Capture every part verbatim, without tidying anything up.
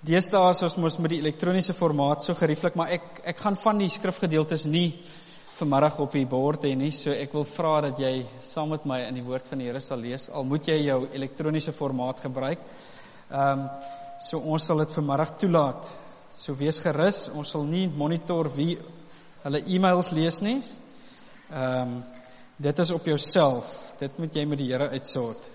Deesdae is ons mos met die elektroniese formaat so gerieflik, maar ek ek gaan van die skrifgedeeltes nie vanmiddag op die bord hê nie, so ek wil vra dat jy saam met my in die woord van die Here sal lees, al moet jy jou elektroniese formaat gebruik. Ehm um, so ons sal dit vanmiddag toelaat. So wees gerus, ons sal nie monitor wie hulle e-mails lees nie. Ehm um, dit is op jouself. Dit moet jy met die Here uitsort.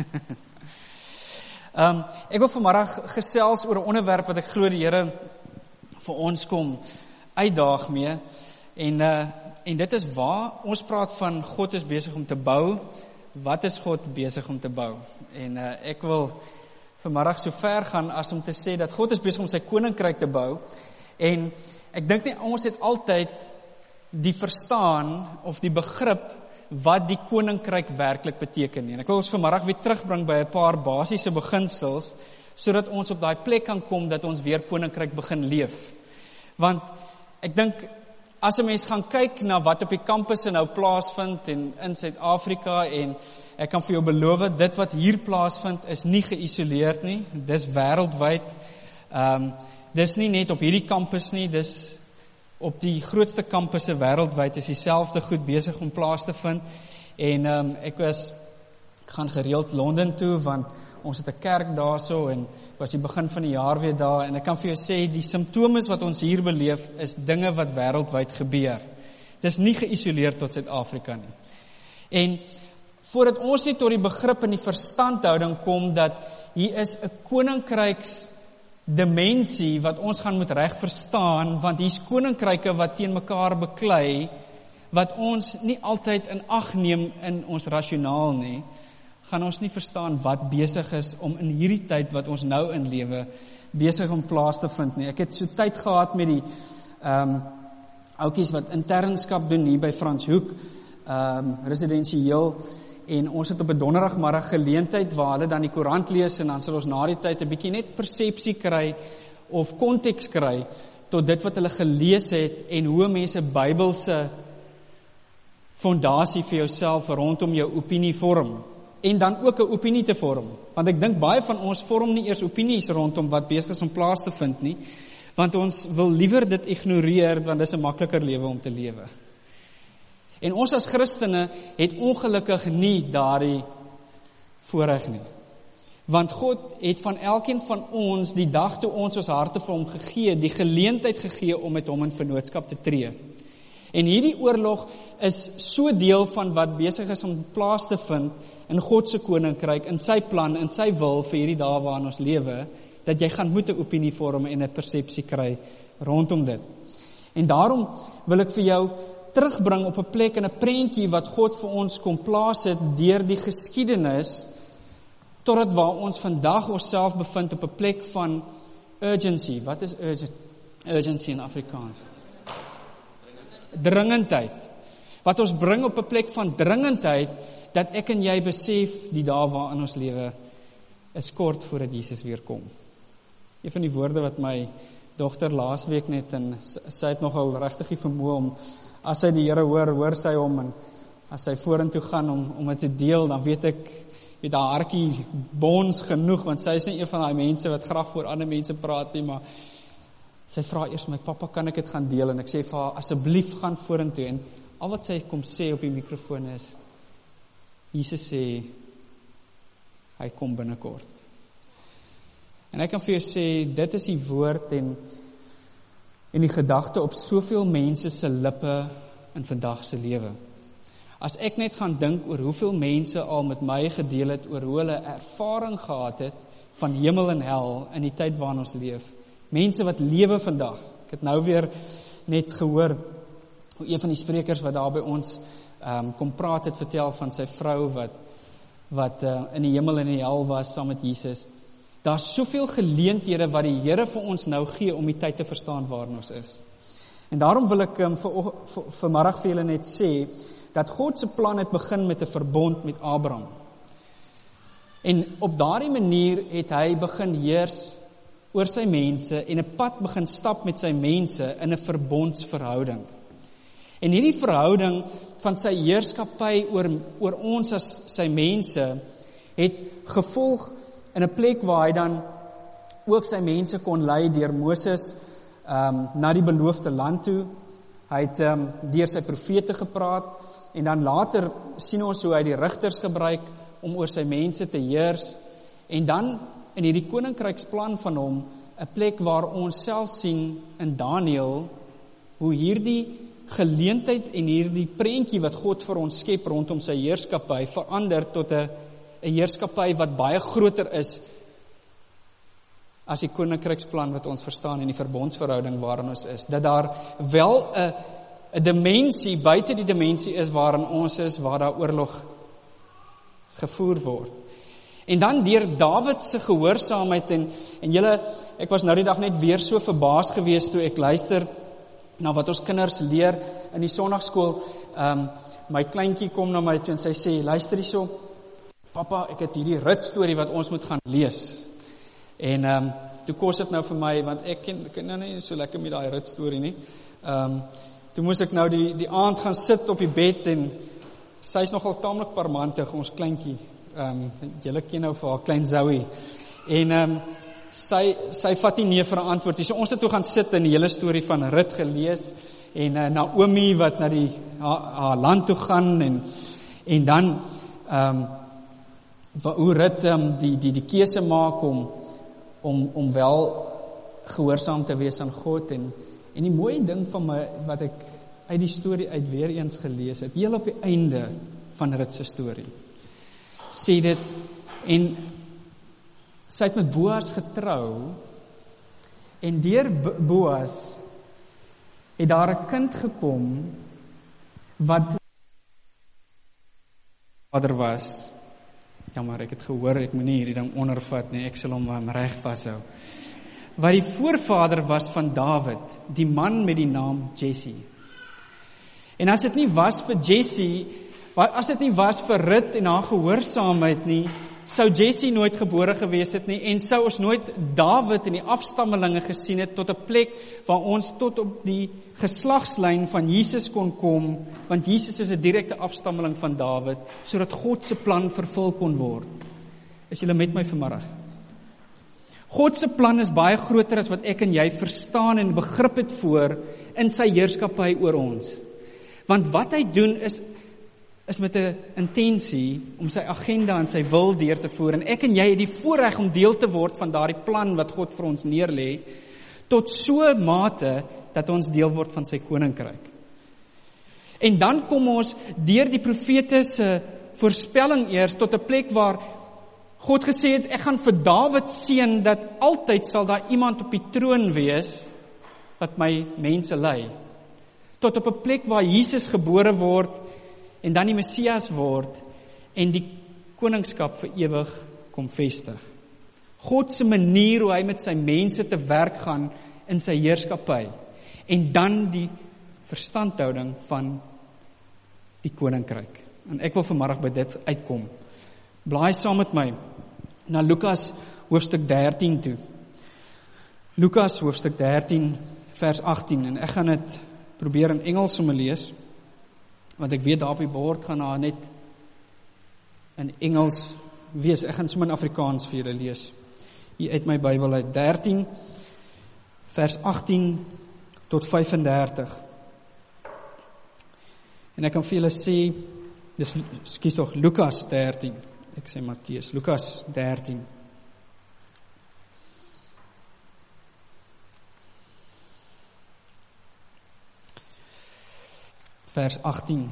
Um, ek wil vanmiddag gesels oor 'n onderwerp wat ek glo die Here vir ons kom uitdaag mee. En uh, en dit is waar ons praat van God is besig om te bou. Wat is God besig om te bou? En uh, ek wil vanmiddag so ver gaan as om te sê dat God is besig om sy koninkryk te bou. En ek dink nie ons het altyd die verstaan of die begrip wat die koninkryk werklik beteken nie. En ek wil ons vanmiddag weer terugbring by 'n paar basiese beginsels, sodat ons op daai plek kan kom dat ons weer koninkryk begin leef. Want ek dink, as 'n mens gaan kyk na wat op die kampusse nou plaasvind en in Suid-Afrika, en ek kan vir jou beloof, dit wat hier plaasvind is nie geïsoleerd nie, dis wêreldwyd. Um, dis nie net op hierdie kampus nie, dis op die grootste kampusse wêreldwyd is dieselfde goed besig om plaas te vind. En um, ek was, ek gaan gereeld Londen toe, want ons het 'n kerk daarso, en was die begin van die jaar weer daar, en ek kan vir jou sê, die simptome wat ons hier beleef, is dinge wat wêreldwyd gebeur. Dis nie geïsoleerd tot Suid-Afrika nie. En voordat ons nie tot die begrip en die verstandhouding kom, dat hier is 'n koninkryks dimensie wat ons gaan moet reg verstaan, want hier's koninkryke wat teen mekaar beklei, wat ons nie altyd in ag neem in ons rasionaal nie, gaan ons nie verstaan wat besig is om in hierdie tyd wat ons nou in lewe, besig om plaas te vind nie. Ek het so tyd gehad met die um, oukies wat internskap doen hier by Frans Hoek, um, residensieel, en ons het op 'n donderdagmiddag geleentheid waar hulle dan die koerant lees, en dan sal ons na die tyd 'n bietjie net persepsie kry of konteks kry tot dit wat hulle gelees het en hoe mense Bybelse fondasie vir jouself rondom jou opinie vorm, en dan ook 'n opinie te vorm, want ek dink baie van ons vorm nie eers opinies rondom wat besig is om plaas te vind nie, want ons wil liewer dit ignoreer, want dis 'n makliker lewe om te lewe. En ons as Christene het ongelukkig nie daardie voorreg nie. Want God het van elkeen van ons die dag toe ons ons harte vir hom gegee, die geleentheid gegee om met hom in vennootskap te tree. En hierdie oorlog is so deel van wat besig is om plaas te vind in God se koninkryk, in sy plan, in sy wil vir hierdie dae waarin ons lewe, dat jy gaan moet 'n opinie vorm en 'n persepsie kry rondom dit. En daarom wil ek vir jou terugbring op 'n plek en 'n prentjie wat God vir ons kom plaas het deur die geskiedenis, totdat waar ons vandag onsself bevind op 'n plek van urgency. Wat is urgent, urgency in Afrikaans? Dringendheid. Wat ons bring op 'n plek van dringendheid, dat ek en jy besef die dae waarin ons lewe is kort voordat Jesus weer kom. Een van die woorde wat my dogter laasweek net, en sy het nogal regtig die vermoë om, as sy die Here hoor, hoor sy hom, en as sy vorentoe gaan om, om het te deel, dan weet ek, weet haar hartjie bons genoeg, want sy is nie een van die mense wat graag voor ander mense praat nie, maar sy vra eers my, pappa, kan ek dit gaan deel? En ek sê vir haar, asseblief gaan vorentoe, en al wat sy kom sê op die mikrofoon is, Jesus sê, hy kom binnekort. En ek kan vir jou sê, dit is die woord en en die gedagte op soveel mense se lippe in vandag se lewe. As ek net gaan dink oor hoeveel mense al met my gedeel het oor hoe hulle ervaring gehad het van hemel en hel in die tyd waarin ons leef. Mense wat lewe vandag. Ek het nou weer net gehoor hoe een van die sprekers wat daar by ons um, kom praat het, vertel van sy vrou wat wat uh, in die hemel en in die hel was saam met Jesus. Daar's soveel geleenthede wat die Here vir ons nou gee om die tyd te verstaan waarin ons is. En daarom wil ek um, vir, vir, vanmiddag vir julle net sê, dat God se plan het begin met 'n verbond met Abraham. En op daardie manier het hy begin heers oor sy mense en 'n pad begin stap met sy mense in 'n verbondsverhouding. En hierdie verhouding van sy heerskappy oor, oor ons as sy mense, het gevolg in 'n plek waar hy dan ook sy mense kon lei deur Moses um, na die beloofde land toe. Hy het um, deur sy profete gepraat, en dan later sien ons hoe hy die rigters gebruik om oor sy mense te heers, en dan in hierdie koninkryksplan van hom, 'n plek waar ons self sien in Daniël, hoe hierdie geleentheid en hierdie prentjie wat God vir ons skep rondom sy heerskappy, verander tot 'n 'n heerskappy wat baie groter is as die koninkryksplan wat ons verstaan en die verbondsverhouding waarin ons is. Dat daar wel 'n 'n dimensie buite die dimensie is waarin ons is, waar daar oorlog gevoer word. En dan deur Dawid se gehoorsaamheid en en julle, ek was nou die dag net weer so verbaas gewees toe ek luister na wat ons kinders leer in die sonnaarskool. Um, my kleintjie kom na my toe en sy sê, luister hierso, pappa, ek het hierdie Rut storie wat ons moet gaan lees. En um, toe kos dit nou vir my, want ek ken, ken nou nie so lekker met daai Rut storie nie. Um, toe moes ek nou die, die aand gaan sit op die bed en sy is nogal taamlik parmantig, ons kleintjie. Um, julle ken nou vir haar klein Zoe. En um, sy, sy vat nie nee vir 'n antwoord. So ons het toe gaan sit en die hele storie van Rut gelees, en uh, Naomi wat na die haar, haar land toe gaan, en, en dan um, hoe Rut um, die, die, die keuse maak om, om, om wel gehoorsaam te wees aan God, en, en die mooie ding van my, wat ek uit die storie uit weer eens gelees het, heel op die einde van Rut se storie, sê dit, en sy het met Boas getrou, en deur Boas het daar 'n kind gekom, wat vader was. Jammer, ek het gehoor, ek moet nie hierdie ding ondervat nie, ek sal hom um, reg vashou. Wat die voorvader was van Dawid, die man met die naam Jesse. En as dit nie was vir Jesse, as dit nie was vir Rut en haar gehoorsaamheid nie, sou Jesse nooit gebore gewees het nie, en sou ons nooit Dawid en die afstammelinge gesien het tot 'n plek waar ons tot op die geslagslyn van Jesus kon kom, want Jesus is 'n direkte afstammeling van Dawid, sodat God se plan vervul kon word. Is julle met my vanmiddag? God se plan is baie groter as wat ek en jy verstaan en begrip het voor in sy heerskappy oor ons. Want wat hy doen is is met 'n intensie om sy agenda en sy wil deur te voer, en ek en jy het die voorreg om deel te word van daardie plan wat God vir ons neerlê, tot so mate dat ons deel word van sy koninkryk. En dan kom ons deur die profete se voorspelling eers tot 'n plek waar God gesê het, ek gaan vir Dawid seën dat altyd sal daar iemand op die troon wees wat my mense lei. Tot op 'n plek waar Jesus gebore word en dan die Messias word en die koningskap vir ewig kom vestig. God se manier hoe hy met sy mense te werk gaan in sy heerskappy, en dan die verstandhouding van die koninkryk. En ek wil vanmiddag by dit uitkom. Blaai saam met my na Lukas hoofstuk dertien toe. Lukas hoofstuk dertien vers agttien, en ek gaan dit probeer in Engels sommer lees, want ek weet daar op die bord gaan daar net in Engels wees. Ek gaan sommer in Afrikaans vir julle lees. Hier uit my Bybel uit, dertien vers agttien tot vyf-en-dertig. En ek kan vir julle sê, dis, skus tog, Lukas dertien. Ek sê Matteus, Lukas dertien. Vers agttien.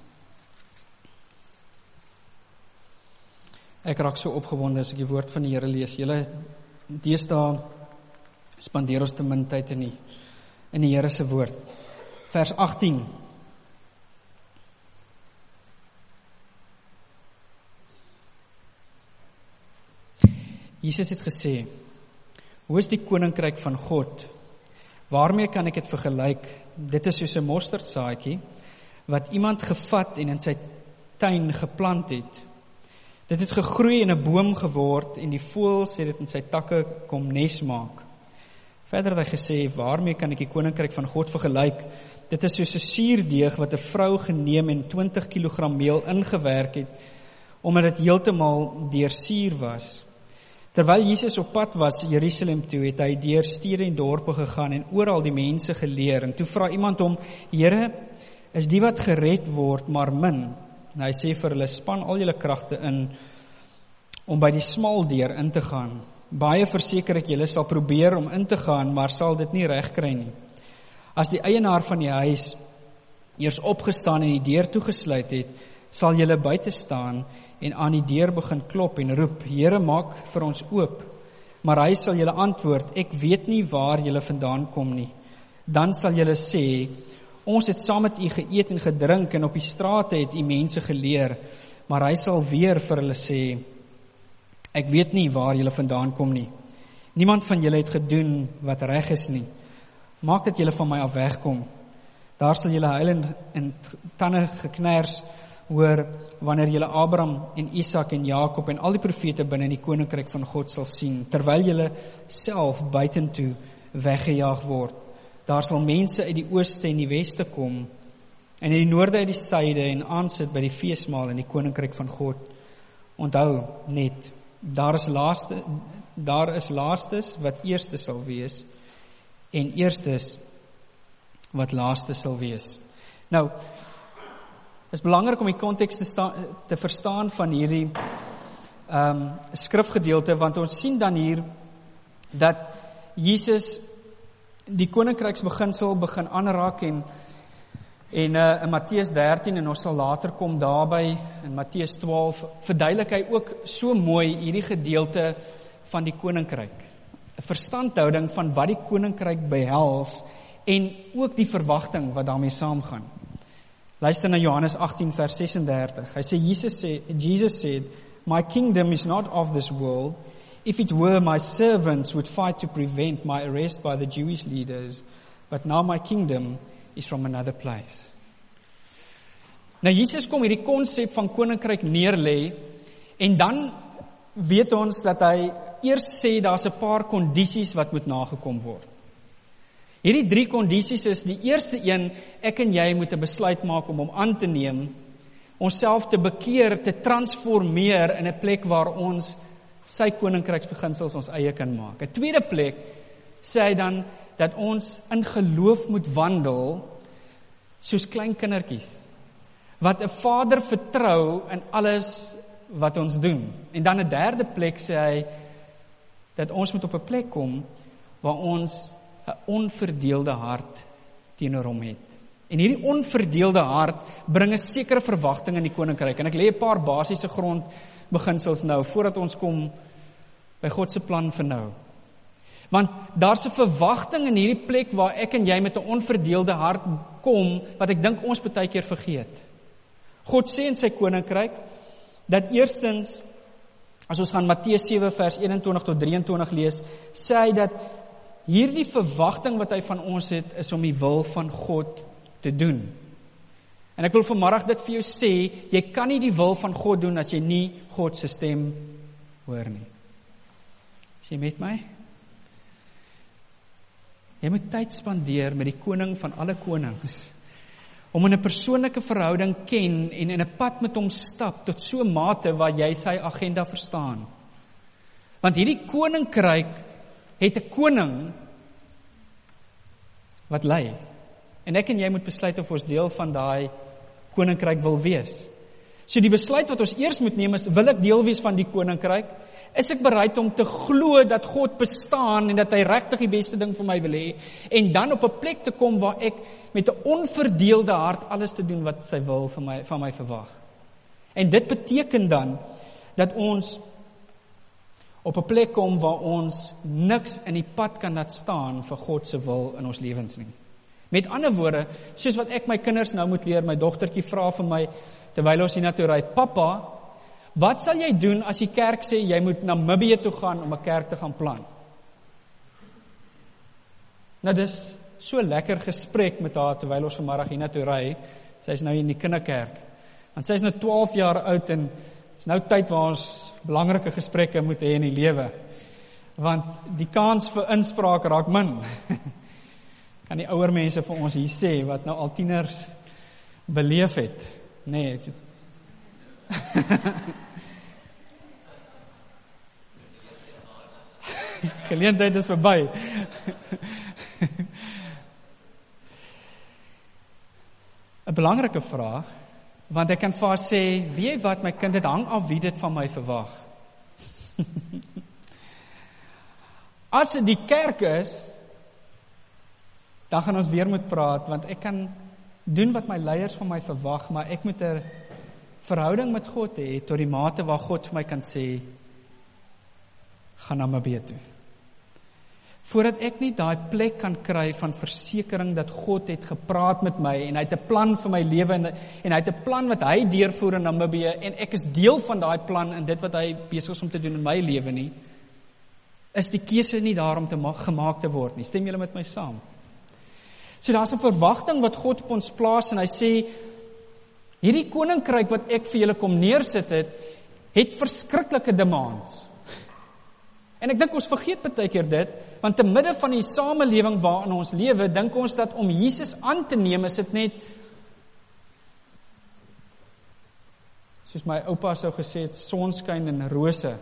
Ek raak so opgewonde as ek die woord van die Here lees. Julle, deesdae spandeer ons te min tyd in die, in die Here se woord. Vers agttien. Jesus het gesê, hoe is die koninkryk van God? Waarmee kan ek dit vergelyk? Dit is soos 'n mosterdsaadjie wat iemand gevat en in sy tuin geplant het. Dit het gegroei en 'n boom geword en die voëls het dit in sy takke kom nes maak. Verder het hy gesê, waarmee kan ek die koninkryk van God vergelyk? Dit is soos 'n suurdeeg wat 'n vrou geneem en twintig kilogram meel ingewerk het, omdat dit heeltemal deursuur was. Terwyl Jesus op pad was Jerusalem toe, het hy deur stede en dorpe gegaan en oral die mense geleer. En toe vra iemand hom, Here, is die wat gered word maar min? En hy sê vir hulle, span al julle kragte in om by die smal deur in te gaan. Baie verseker ek julle sal probeer om in te gaan, maar sal dit nie reg kry nie. As die eienaar van die huis eers opgestaan en die deur toegesluit het, sal julle buite staan en aan die deur begin klop en roep, Here, maak vir ons oop. Maar hy sal julle antwoord, ek weet nie waar julle vandaan kom nie. Dan sal julle sê, ons het saam met u geëet en gedrink en op die strate het u mense geleer. Maar hy sal weer vir hulle sê, ek weet nie waar julle vandaan kom nie. Niemand van julle het gedoen wat reg is nie. Maak dat julle van my af wegkom. Daar sal julle huil en, en tande geknars hoor, wanneer julle Abraham en Isak en Jakob en al die profete binne in die koninkryk van God sal sien, terwyl julle self buitentoe weggejaag word. Daar sal mense uit die ooste en die weste kom, en in die noorde uit die suide, en aansit by die feesmaal in die koninkryk van God. Onthou net, daar is laaste, daar is laastes wat eerste sal wees, en eerstes wat laaste sal wees. Nou, is belangrik om die konteks te, sta, te verstaan van hierdie um, skrifgedeelte, want ons sien dan hier dat Jesus die koninkryksbeginsel begin aanraak en en uh, in Matteus dertien, en ons sal later kom daarby in Matteus twaalf, verduidelik hy ook so mooi hierdie gedeelte van die koninkryk. 'n Verstandhouding van wat die koninkryk behels en ook die verwagting wat daarmee saamgaan. Luister na Johannes agtien vers ses en dertig. Hy sê Jesus sê Jesus said, "My kingdom is not of this world. If it were, my servants would fight to prevent my arrest by the Jewish leaders, but now my kingdom is from another place." Nou Jesus kom hierdie konsep van koninkryk neerlê, en dan weet ons dat hy eers sê daar's 'n paar kondisies wat moet nagekom word. Hierdie drie kondisies is, die eerste een, ek en jy moet 'n besluit maak om hom aan te neem, onsself te bekeer, te transformeer in 'n plek waar ons sy koninkryksbeginsels ons eie kan maak. 'n Tweede plek sê hy dan dat ons in geloof moet wandel soos klein kindertjies, wat 'n Vader vertrou in alles wat ons doen. En dan 'n derde plek sê hy dat ons moet op 'n plek kom waar ons 'n onverdeelde hart teenoor hom het. En hierdie onverdeelde hart bring 'n sekere verwagting in die koninkryk. En ek lê 'n paar basiese grondbeginsels nou voordat ons kom by God se plan vir nou. Want daar's 'n verwagting in hierdie plek waar ek en jy met 'n onverdeelde hart kom, wat ek dink ons baie keer vergeet. God sê in sy koninkryk dat eerstens, as ons gaan Matteus sewe vers eenentwintig tot drieëntwintig lees, sê hy dat hierdie verwagting wat hy van ons het, is om die wil van God te doen. En ek wil vanmiddag dit vir jou sê, jy kan nie die wil van God doen as jy nie God se stem hoor nie. Is jy met my? Jy moet tyd spandeer met die koning van alle konings, om in 'n persoonlike verhouding ken en in 'n pad met hom stap tot so 'n mate waar jy sy agenda verstaan. Want hierdie koninkryk het 'n koning wat lei. En ek en jy moet besluit of ons deel van daai koninkryk wil wees. So die besluit wat ons eers moet neem is, wil ek deel wees van die koninkryk? Is ek bereid om te glo dat God bestaan en dat hy regtig die beste ding vir my wil hê, en dan op 'n plek te kom waar ek met 'n onverdeelde hart alles te doen wat sy wil van my, van my verwag. En dit beteken dan dat ons op 'n plek kom waar ons niks in die pad kan laat staan vir God se wil in ons lewens nie. Met ander woorde, soos wat ek my kinders nou moet leer, my dogtertjie vra vir my, terwyl ons hiernatoe ry, "Pappa, wat sal jy doen as die kerk sê, jy moet na Namibië toe gaan om 'n kerk te gaan plant?" Nou dis so lekker gesprek met haar, terwyl ons vanmiddag hiernatoe ry. Sy is nou in die kinderkerk, want sy is nou twaalf jaar oud, en is nou tyd waar ons belangrike gesprekke moet hê in die lewe, want die kans vir inspraak raak min. Kan die ouer mense vir ons hier sê, wat nou al tieners beleef het, nee, Geleentheid is verby. Een belangrike vraag, want ek kan vir haar sê, weet jy wat my kind, dit hang af wie dit van my verwag. As dit die kerk is, dan gaan ons weer moet praat, want ek kan doen wat my leiers van my verwag, maar ek moet 'n verhouding met God hê, tot die mate waar God vir my kan sê, gaan na Namibië toe. Voordat ek nie daai plek kan kry van versekering dat God het gepraat met my, en hy het 'n plan vir my lewe, en, en hy het 'n plan wat hy deurvoer in Namibië, en ek is deel van daai plan, en dit wat hy besig is om te doen in my lewe nie, is die keuse nie daar om te ma- gemaak te word nie. Stem julle met my saam? So daar's 'n verwagting wat God op ons plaas, en hy sê, hierdie koninkryk wat ek vir julle kom neersit het, het verskriklike demands. En ek dink ons vergeet baie keer dit, want te midde van die samelewing waarin ons lewe, dink ons dat om Jesus aan te neem, is dit net, soos my oupa sou gesê het, sonskyn en rose.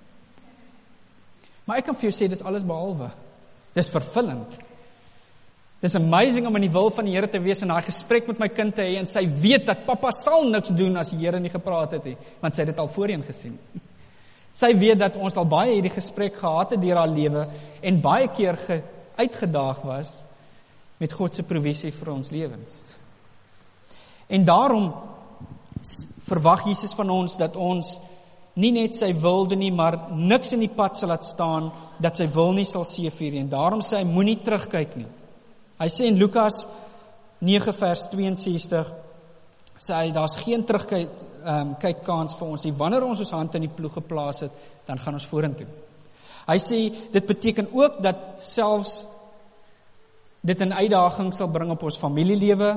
Maar ek kan vir jou sê, dis alles behalwe. Dis vervullend. Dis amazing om in die wil van die Here te wees en daai gesprek met my kind te hê en sy weet dat pappa sal niks doen as die Here nie gepraat het nie, want sy het dit al voorheen gesien. Sy weet dat ons al baie hierdie gesprek gehad het deur haar lewe en baie keer ge, uitgedaag was met God se provisie vir ons lewens. En daarom verwag Jesus van ons dat ons nie net sy wil doen nie, maar niks in die pad sal laat staan, dat sy wil nie sal seëvier nie. En daarom sê hy, moenie terugkyk nie. Hy sê in Lukas nege vers tweeënsestig, sê hy, daar's geen terugkyk um, kyk kans vir ons nie. Wanneer ons ons hand in die ploeg geplaas het, dan gaan ons vorentoe. Hy sê, dit beteken ook dat selfs dit 'n uitdaging sal bring op ons familielewe,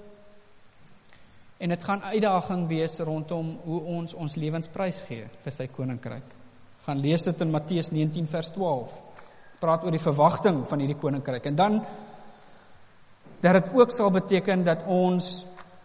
en dit gaan uitdaging wees rondom hoe ons ons lewens prys gee vir sy koninkryk. Gaan lees dit in Matteus negentien vers twaalf. Praat oor die verwagting van hierdie koninkryk. En dan dat dit ook sal beteken dat ons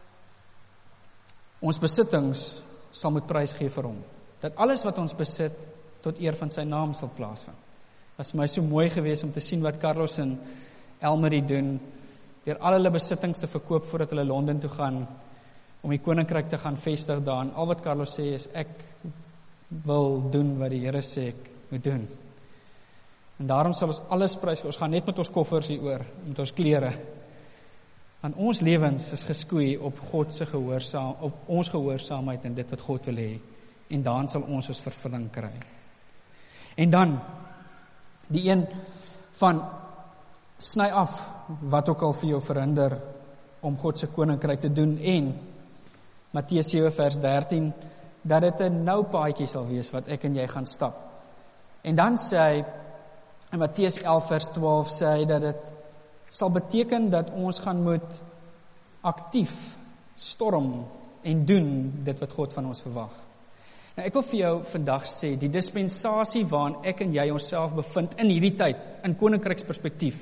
ons besittings sal moet prys gee vir hom. Dat alles wat ons besit tot eer van sy naam sal plaasvind. Was my so mooi geweest om te sien wat Carlos en Elmarie doen, deur al hulle besittings te verkoop voordat hulle Londen toe gaan, om die koninkryk te gaan vestig daar. En al wat Carlos sê is, ek wil doen wat die Here sê ek moet doen. En daarom sal ons alles prys, ons gaan net met ons koffers hier oor, met ons klere. Want ons lewens is geskoei op God se gehoorsaam, op ons gehoorsaamheid en dit wat God wil hê. En dan sal ons ons vervulling kry. En dan, die een van, sny af, wat ook al vir jou verhinder, om God se koninkryk te doen, en, Matteus sewe vers dertien, dat dit 'n nou paadjie sal wees, wat ek en jy gaan stap. En dan sê hy, in Matteus elf vers twaalf, sê hy, dat dit sal beteken, dat ons gaan moet aktief, storm, en doen, dit wat God van ons verwag. Nou, ek wil vir jou vandag sê, die dispensasie waarin ek en jy onsself bevind, in hierdie tyd, in koninkryksperspektief,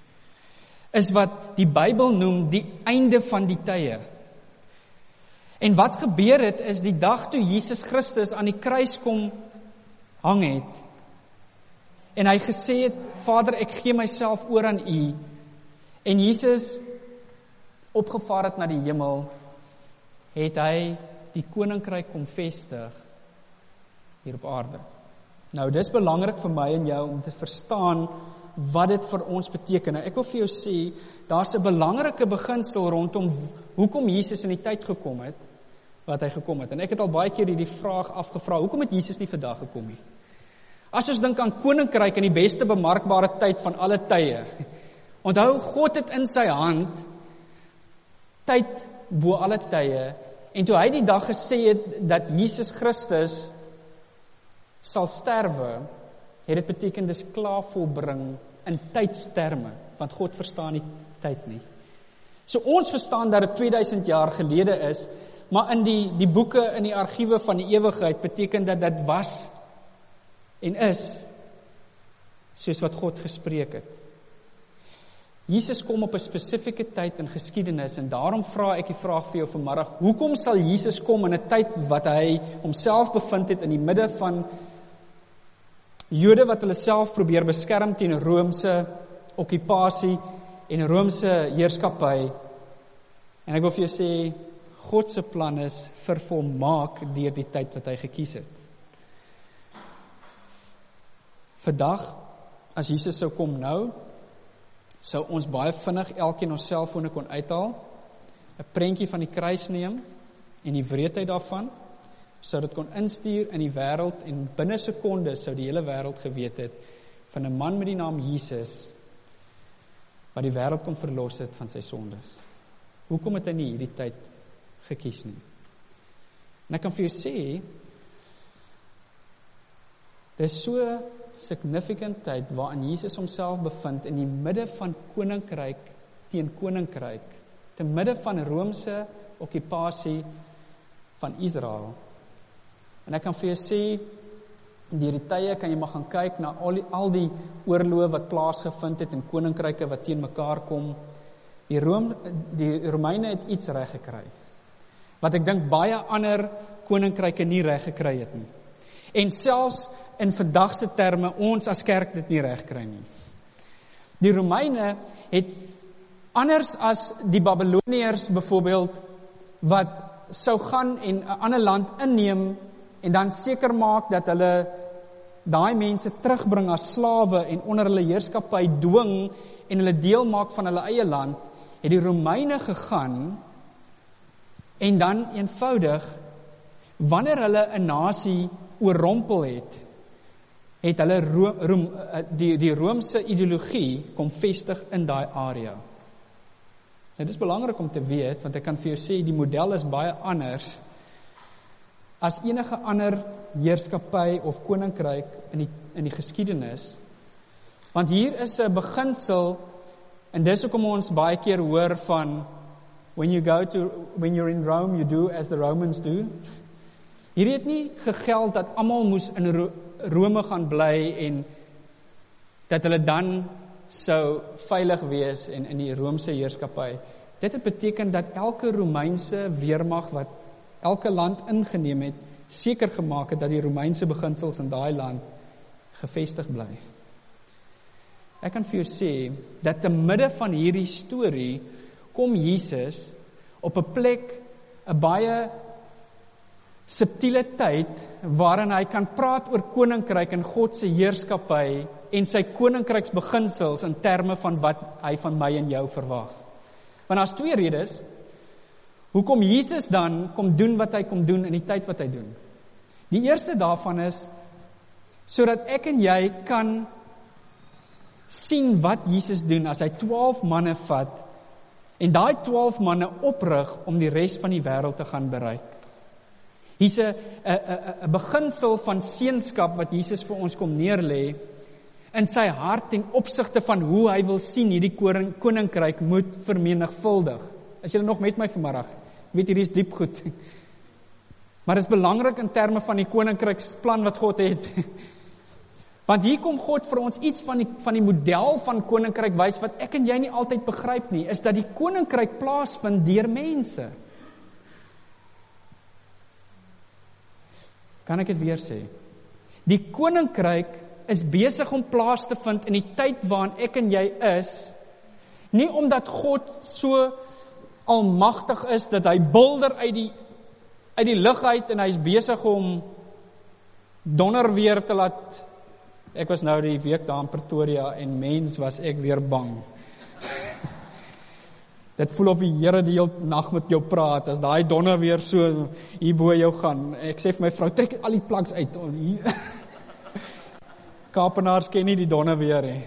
is wat die Bybel noem, die einde van die tye. En wat gebeur het, is die dag toe Jesus Christus aan die kruis kom hang het, en hy gesê het, Vader, ek gee myself oor aan U, en Jesus opgevaar het na die hemel, het hy die koninkryk kom vestig hier op aarde. Nou, dis belangrik vir my en jou om te verstaan wat dit vir ons beteken. Nou, ek wil vir jou sê, daar's 'n belangrike beginsel rondom hoekom Jesus in die tyd gekom het, wat hy gekom het. En ek het al baie keer hierdie vraag afgevra, hoekom het Jesus nie vandag gekom nie? As ons dink aan koninkryk in die beste bemarkbare tyd van alle tye, onthou, God het in sy hand tyd bo alle tye, en toe hy die dag gesê het dat Jesus Christus sal sterwe, het dit beteken dis klaar volbring in tydsterme, want God verstaan nie tyd nie. So ons verstaan dat dit tweeduisend jaar gelede is, maar in die, die boeke, in die argiewe van die ewigheid, beteken dat dit was en is, soos wat God gespreek het. Jesus kom op 'n spesifieke tyd in geskiedenis, en daarom vra ek die vraag vir jou vanmiddag, hoekom sal Jesus kom in 'n tyd wat hy homself bevind het in die midde van Jode wat hulle self probeer beskerm teen Romeinse okkupasie en Romeinse heerskappy. En ek wil vir jou sê, God se plan is vervolmaak deur die tyd wat hy gekies het. Vandag, as Jesus sou kom nou, sou ons baie vinnig elkeen ons selfone kon uithaal, 'n prentjie van die kruis neem en die wreedheid daarvan, sou dit kon instuur in die wêreld en binne sekondes sou die hele wêreld geweet het van 'n man met die naam Jesus wat die wêreld kon verlos het van sy sondes. Hoekom het hy nie hierdie tyd gekies nie? En ek kan vir jou sê, dit is so significant tyd waarin Jesus homself bevind in die midde van koninkryk teen koninkryk, te midde van Romeinse okkupasie van Israel. En ek kan vir jou sê, deur die tye kan jy maar gaan kyk na al die, al die oorloë wat plaasgevind het en koninkryke wat teen mekaar kom. Die, Rome, die Romeine het iets reg gekry, wat ek dink baie ander koninkryke nie reg gekry het nie. En selfs in vandag se terme, ons as kerk dit nie reg kry nie. Die Romeine het anders as die Babyloniërs byvoorbeeld, wat sou gaan en 'n ander land inneem en dan seker maak dat hulle daai mense terugbring as slawe en onder hulle heerskappy dwing en hulle deel maak van hulle eie land, het die Romeine gegaan en dan eenvoudig, wanneer hulle 'n nasie oorrompel het, het hulle Ro Ro die, die Romeinse ideologie kom vestig in daai area. Dit is belangrik om te weet, want ek kan vir jou sê, die model is baie anders as enige ander heerskappy of koninkryk in die, in die geskiedenis. Want hier is 'n beginsel, en dis hoekom ons baie keer hoor van, when you go to, when you're in Rome, you do as the Romans do. Hier het nie gegeld dat almal moes in Ro Rome gaan bly en dat hulle dan sou veilig wees en in die Romeinse heerskappy. Dit het beteken dat elke Romeinse weermag wat elke land ingeneem het, seker gemaak het dat die Romeinse beginsels in daai land gevestig bly. Ek kan vir jou sê, dat te midde van hierdie storie, kom Jesus op 'n plek, 'n baie subtiele tyd, waarin hy kan praat oor koninkryk en God se heerskappy en sy koninkryksbeginsels in terme van wat hy van my en jou verwag. Want daar's twee redes hoekom Jesus dan kom doen wat hy kom doen in die tyd wat hy doen. Die eerste daarvan is sodat ek en jy kan sien wat Jesus doen as hy twaalf manne vat en daai twaalf manne oprig om die res van die wêreld te gaan bereik. Hier's 'n 'n 'n beginsel van seunskap wat Jesus vir ons kom neerlê in sy hart ten opsigte van hoe hy wil sien hierdie koninkryk moet vermenigvuldig. Is julle nog met my vanmiddag? Ek weet hierdie is diep goed. Maar dit is belangrik in terme van die koninkryksplan wat God het. Want hier kom God vir ons iets van die, van die model van koninkryk wys wat ek en jy nie altyd begryp nie, is dat die koninkryk plaasvind deur mense. Kan ek dit weer sê? Die koninkryk is besig om plaas te vind in die tyd waarin ek en jy is, nie omdat God so almagtig is, dat hy bulder uit die, uit die lug uit en hy is besig om donder weer te laat. Ek was nou die week daar in Pretoria en mens was ek weer bang. Dit voel of die Here die hele nag met jou praat, as daai donder weer so hier bo jou gaan. Ek sê vir my vrou, trek al die plaks uit. Kaapenaars ken nie die donder weer hê.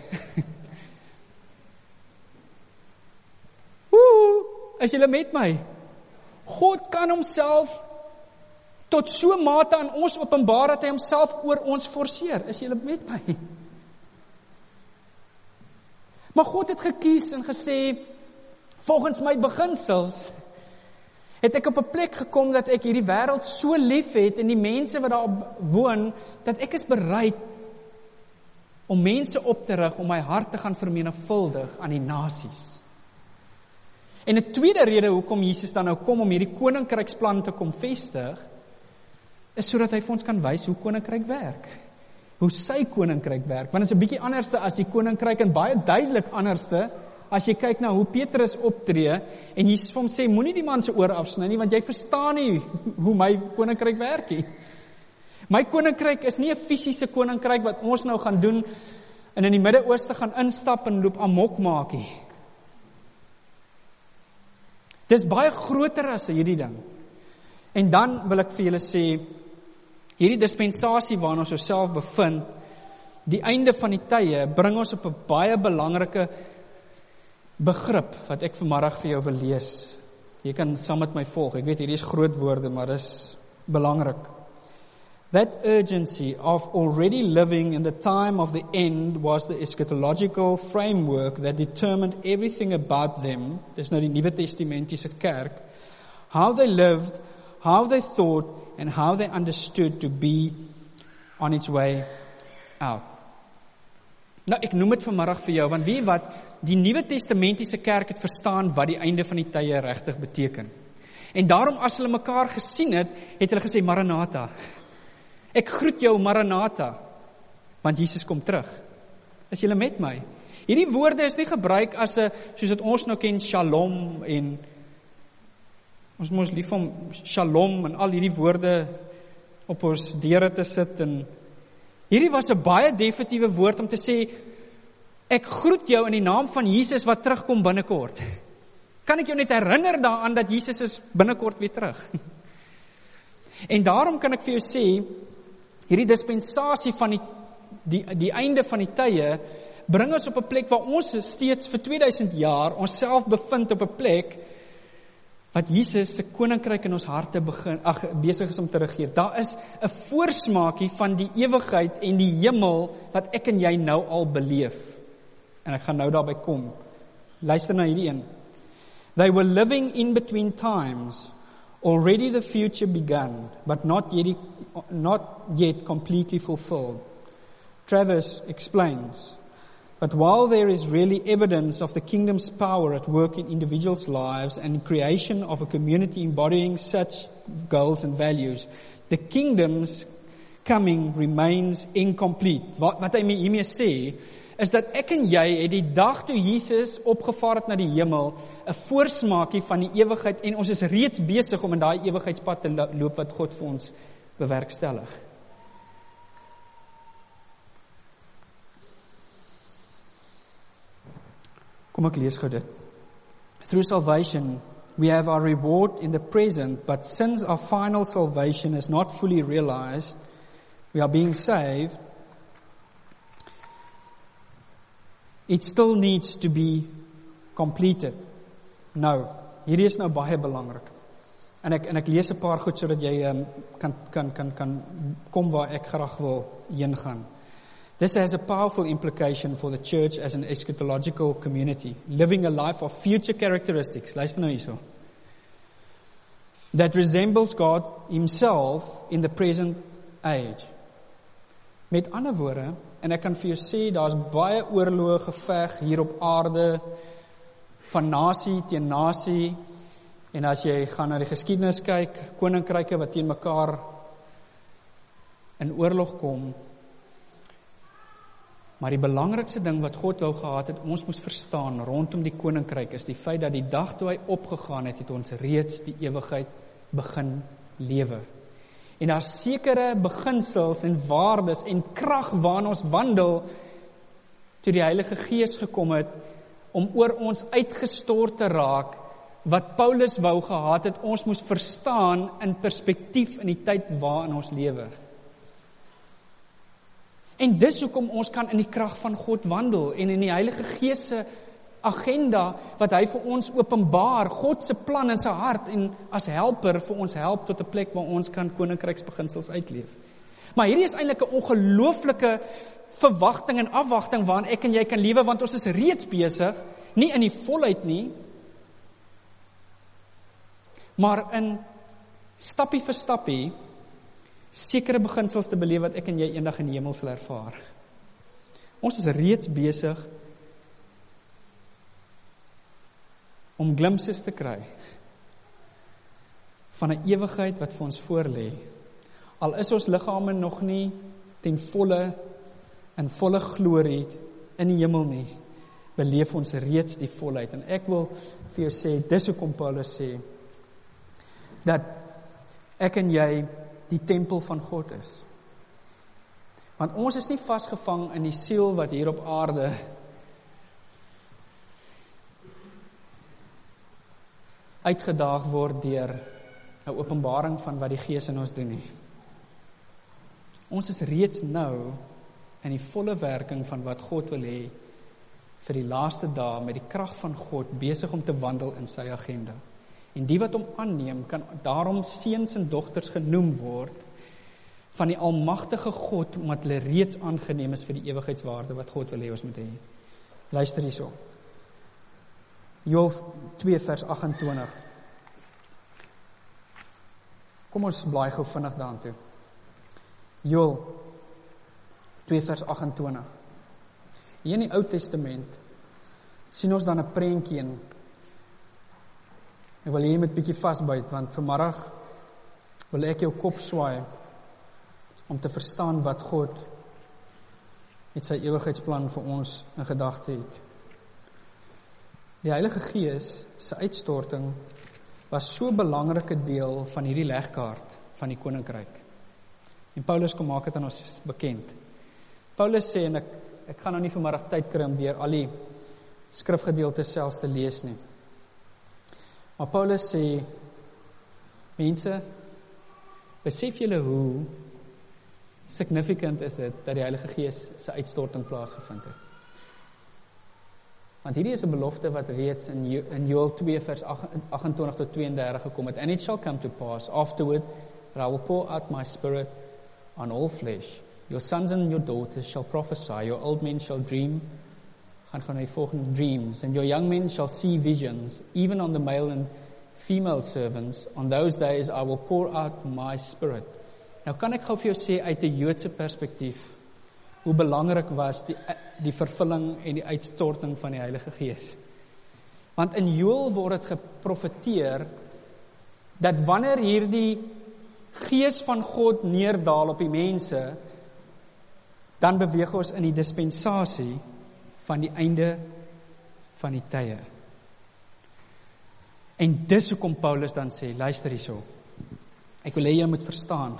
Woe, is julle met my? God kan homself tot so mate aan ons openbaar dat hy homself oor ons forceer. Is julle met my? Maar God het gekies en gesê, volgens my beginsels, het ek op 'n plek gekom dat ek hierdie wêreld so lief het en die mense wat daar woon, dat ek is bereid om mense op te rig, om my hart te gaan vermenigvuldig aan die nasies. En 'n tweede rede hoekom Jesus dan nou kom om hierdie koninkryksplan te kom vestig, is sodat hy vir ons kan wys hoe koninkryk werk. hoe sy koninkryk werk, want dit is 'n bietjie anderste as die koninkryk en baie duidelik anderste as jy kyk na hoe Petrus optree en Jesus vir hom sê, moenie die man se oor afsny nie, want jy verstaan nie hoe my koninkryk werk nie. My koninkryk is nie 'n fisiese koninkryk wat ons nou gaan doen en in die Midde-Ooste gaan instap en loop amok maak nie. Dis baie groter as hierdie ding. En dan wil ek vir julle sê, hierdie dispensasie waarin ons osself bevind, die einde van die tye, bring ons op 'n baie belangrike begrip, wat ek vanmiddag vir jou wil lees. Jy kan saam met my volg, ek weet hierdie is groot woorde, maar dis belangrik. That urgency of already living in the time of the end was the eschatological framework that determined everything about them, dis nou die Nuwe Testamentiese kerk, how they lived, how they thought, and how they understood to be on its way out. Nou, ek noem dit vanmiddag vir jou, want weet wat, die Nuwe Testamentiese kerk het verstaan wat die einde van die tye regtig beteken. En daarom as hulle mekaar gesien het, het hulle gesê, Maranatha. Ek groet jou, Maranatha, want Jesus kom terug. Is julle met my? Hierdie woorde is nie gebruik as 'n, soos wat ons nou ken, shalom en ons moet lief om shalom en al hierdie woorde op ons deure te sit. En hierdie was 'n baie definitiewe woord om te sê, ek groet jou in die naam van Jesus wat terugkom binnekort. Kan ek jou net herinner daaraan dat Jesus is binnekort weer terug? En daarom kan ek vir jou sê, hierdie dispensasie van die, die, die einde van die tye, bring ons op 'n plek waar ons steeds vir tweeduisend jaar onsself bevind op 'n plek, wat Jesus se koninkryk in ons harte begin, ag, besig is om te regeer. Daar is 'n voorsmaakie van die ewigheid en die hemel, wat ek en jy nou al beleef. En ek gaan nou daarby kom. Luister na hierdie een. They were living in between times. Already the future began, but not yet, not yet completely fulfilled. Travis explains, but while there is really evidence of the kingdom's power at work in individuals' lives and creation of a community embodying such goals and values, the kingdom's coming remains incomplete. Wat, wat hy hiermee sê, is dat ek en jy het die dag toe Jesus opgevaar het na die hemel, 'n voorsmaakie van die ewigheid, en ons is reeds besig om in daai ewigheidspad te loop wat God vir ons bewerkstellig. Kom ek lees gou dit. Through salvation, we have our reward in the present, but since our final salvation is not fully realized, we are being saved, it still needs to be completed. Nou, hierdie is nou baie belangrik. En ek en ek lees 'n paar goed sodat jy um, kan kan kan kan kom waar ek graag wil heen gaan. This has a powerful implication for the church as an eschatological community, living a life of future characteristics. Luister nou hierso. That resembles God himself in the present age. Met ander woorde, en ek kan vir jou sê, daar's baie oorloë geveg hier op aarde, van nasie teen nasie, en as jy gaan na die geskiedenis kyk, koninkryke wat teen mekaar in oorlog kom, maar die belangrikste ding wat God wou gehad het, ons moes verstaan rondom die koninkryk, is die feit dat die dag toe hy opgegaan het, het ons reeds die ewigheid begin lewe. En daar sekere beginsels en waardes en krag waarin ons wandel, toe die Heilige Gees gekom het, om oor ons uitgestort te raak, wat Paulus wou gehad het, ons moes verstaan in perspektief in die tyd waarin ons lewe. En dis hoekom ons kan in die krag van God wandel, en in die Heilige Gees se agenda, wat hy vir ons openbaar, God se plan in sy hart, en as helper vir ons help tot 'n plek waar ons kan koninkryksbeginsels uitleef. Maar hierdie is eintlik 'n ongelooflike verwagting en afwagting waarin ek en jy kan lewe, want ons is reeds besig, nie in die volheid nie, maar in stappie vir stappie, sekere beginsels te beleef wat ek en jy eendag in die hemel sal ervaar. Ons is reeds besig om glimpses te kry van 'n ewigheid wat vir ons voorlê. Al is ons liggame nog nie ten volle in volle glorie in die hemel nie, beleef ons reeds die volheid. En ek wil vir jou sê, dis hoekom Paulus sê, dat ek en jy die tempel van God is. Want ons is nie vasgevang in die siel wat hier op aarde uitgedaag word deur 'n openbaring van wat die Gees in ons doen nie. Ons is reeds nou in die volle werking van wat God wil hê vir die laaste dae met die krag van God besig om te wandel in sy agenda. En die wat hom aanneem kan daarom seuns en dogters genoem word van die almagtige God, omdat hulle reeds aangeneem is vir die ewigheidswaarde wat God wil hê ons moet hê. Luister hierso. Joël twee vers agt en twintig. Kom ons blaai gou vinnig daartoe. Joël twee vers agt en twintig. Hier in die Ou Testament sien ons dan 'n prentjie in. Ek wil hier met bietjie vasbyt, want vanmiddag wil ek jou kop swaai om te verstaan wat God met sy ewigheidsplan vir ons in gedagte het. Die Heilige Gees se uitstorting was so 'n belangrike deel van hierdie legkaart van die koninkryk. En Paulus kom maak dit aan ons bekend. Paulus sê, en ek, ek gaan nou nie vanmiddag tyd kry om deur al die skrifgedeeltes selfs te lees nie. Maar Paulus sê, mense, besef julle hoe significant is dit dat die Heilige Gees se uitstorting plaasgevind het. Want hierdie is 'n belofte wat reeds in, in Joël twee vers agt en twintig tot twee en dertig gekom het. And it shall come to pass afterward that I will pour out my spirit on all flesh. Your sons and your daughters shall prophesy, your old men shall dream, gaan gaan na die volgende dreams, and your young men shall see visions, even on the male and female servants. On those days I will pour out my spirit. Nou kan ek gou vir jou sê uit 'n Joodse perspektief hoe belangrik was die die vervulling en die uitstorting van die Heilige Gees. Want in Joël word dit geprofeteer dat wanneer hierdie Gees van God neerdaal op die mense, dan beweeg ons in die dispensasie van die einde van die tye. En dis hoekom Paulus dan sê, luister hierso. Ek wil hê jy moet verstaan.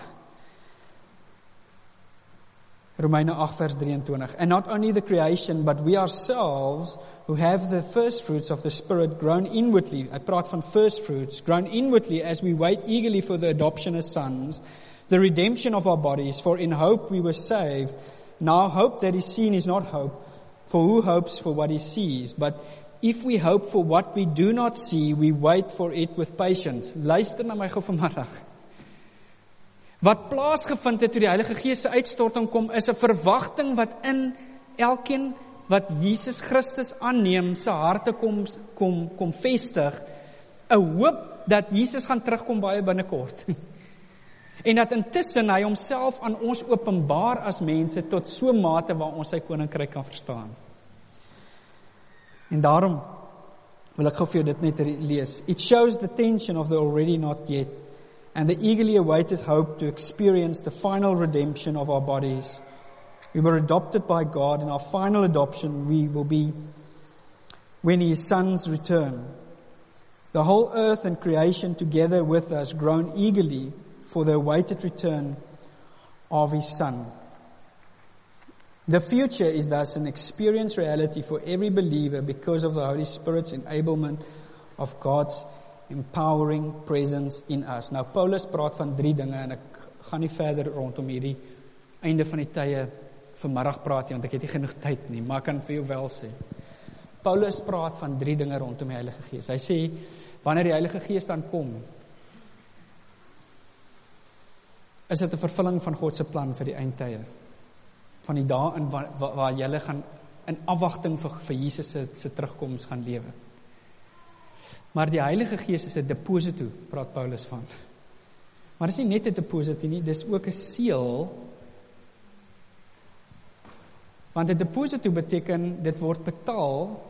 Romeine agt vers drieëntwintig. And not only the creation, but we ourselves who have the first fruits of the Spirit grown inwardly. Ek praat van first fruits, grown inwardly as we wait eagerly for the adoption as sons, the redemption of our bodies, for in hope we were saved. Now hope that is seen is not hope, for who hopes for what he sees? But if we hope for what we do not see, we wait for it with patience. Luister na my gou vanmiddag. Wat plaasgevind het toe die Heilige Gees se uitstorting kom, is 'n verwagting wat in elkeen wat Jesus Christus aanneem, se harte kom kom kom vestig, 'n hoop dat Jesus gaan terugkom baie binnekort. En dat intussen hy homself aan ons openbaar as mense tot so 'n mate waar ons sy koninkryk kan verstaan. En daarom wil ek gou vir jou dit net lees. It shows the tension of the already not yet, and the eagerly awaited hope to experience the final redemption of our bodies. We were adopted by God, and our final adoption we will be when His sons return. The whole earth and creation together with us groan eagerly for the awaited return of His Son. The future is thus an experienced reality for every believer because of the Holy Spirit's enablement of God's empowering presence in us. Nou Paulus praat van drie dinge en ek gaan nie verder rondom hierdie einde van die tye vanmiddag praat nie, want ek het nie genoeg tyd nie, maar ek kan vir jou wel sê. Paulus praat van drie dinge rondom die Heilige Gees. Hy sê, wanneer die Heilige Gees dan kom, is dit 'n vervulling van God se plan vir die eindtye. Van die dae in waar, waar, waar julle gaan in afwagting vir, vir Jesus se, se terugkoms gaan lewe. Maar die Heilige Gees is 'n deposito, praat Paulus van. Maar dit is nie net 'n deposito nie, dis ook 'n seël. Want 'n deposito beteken dit word betaal.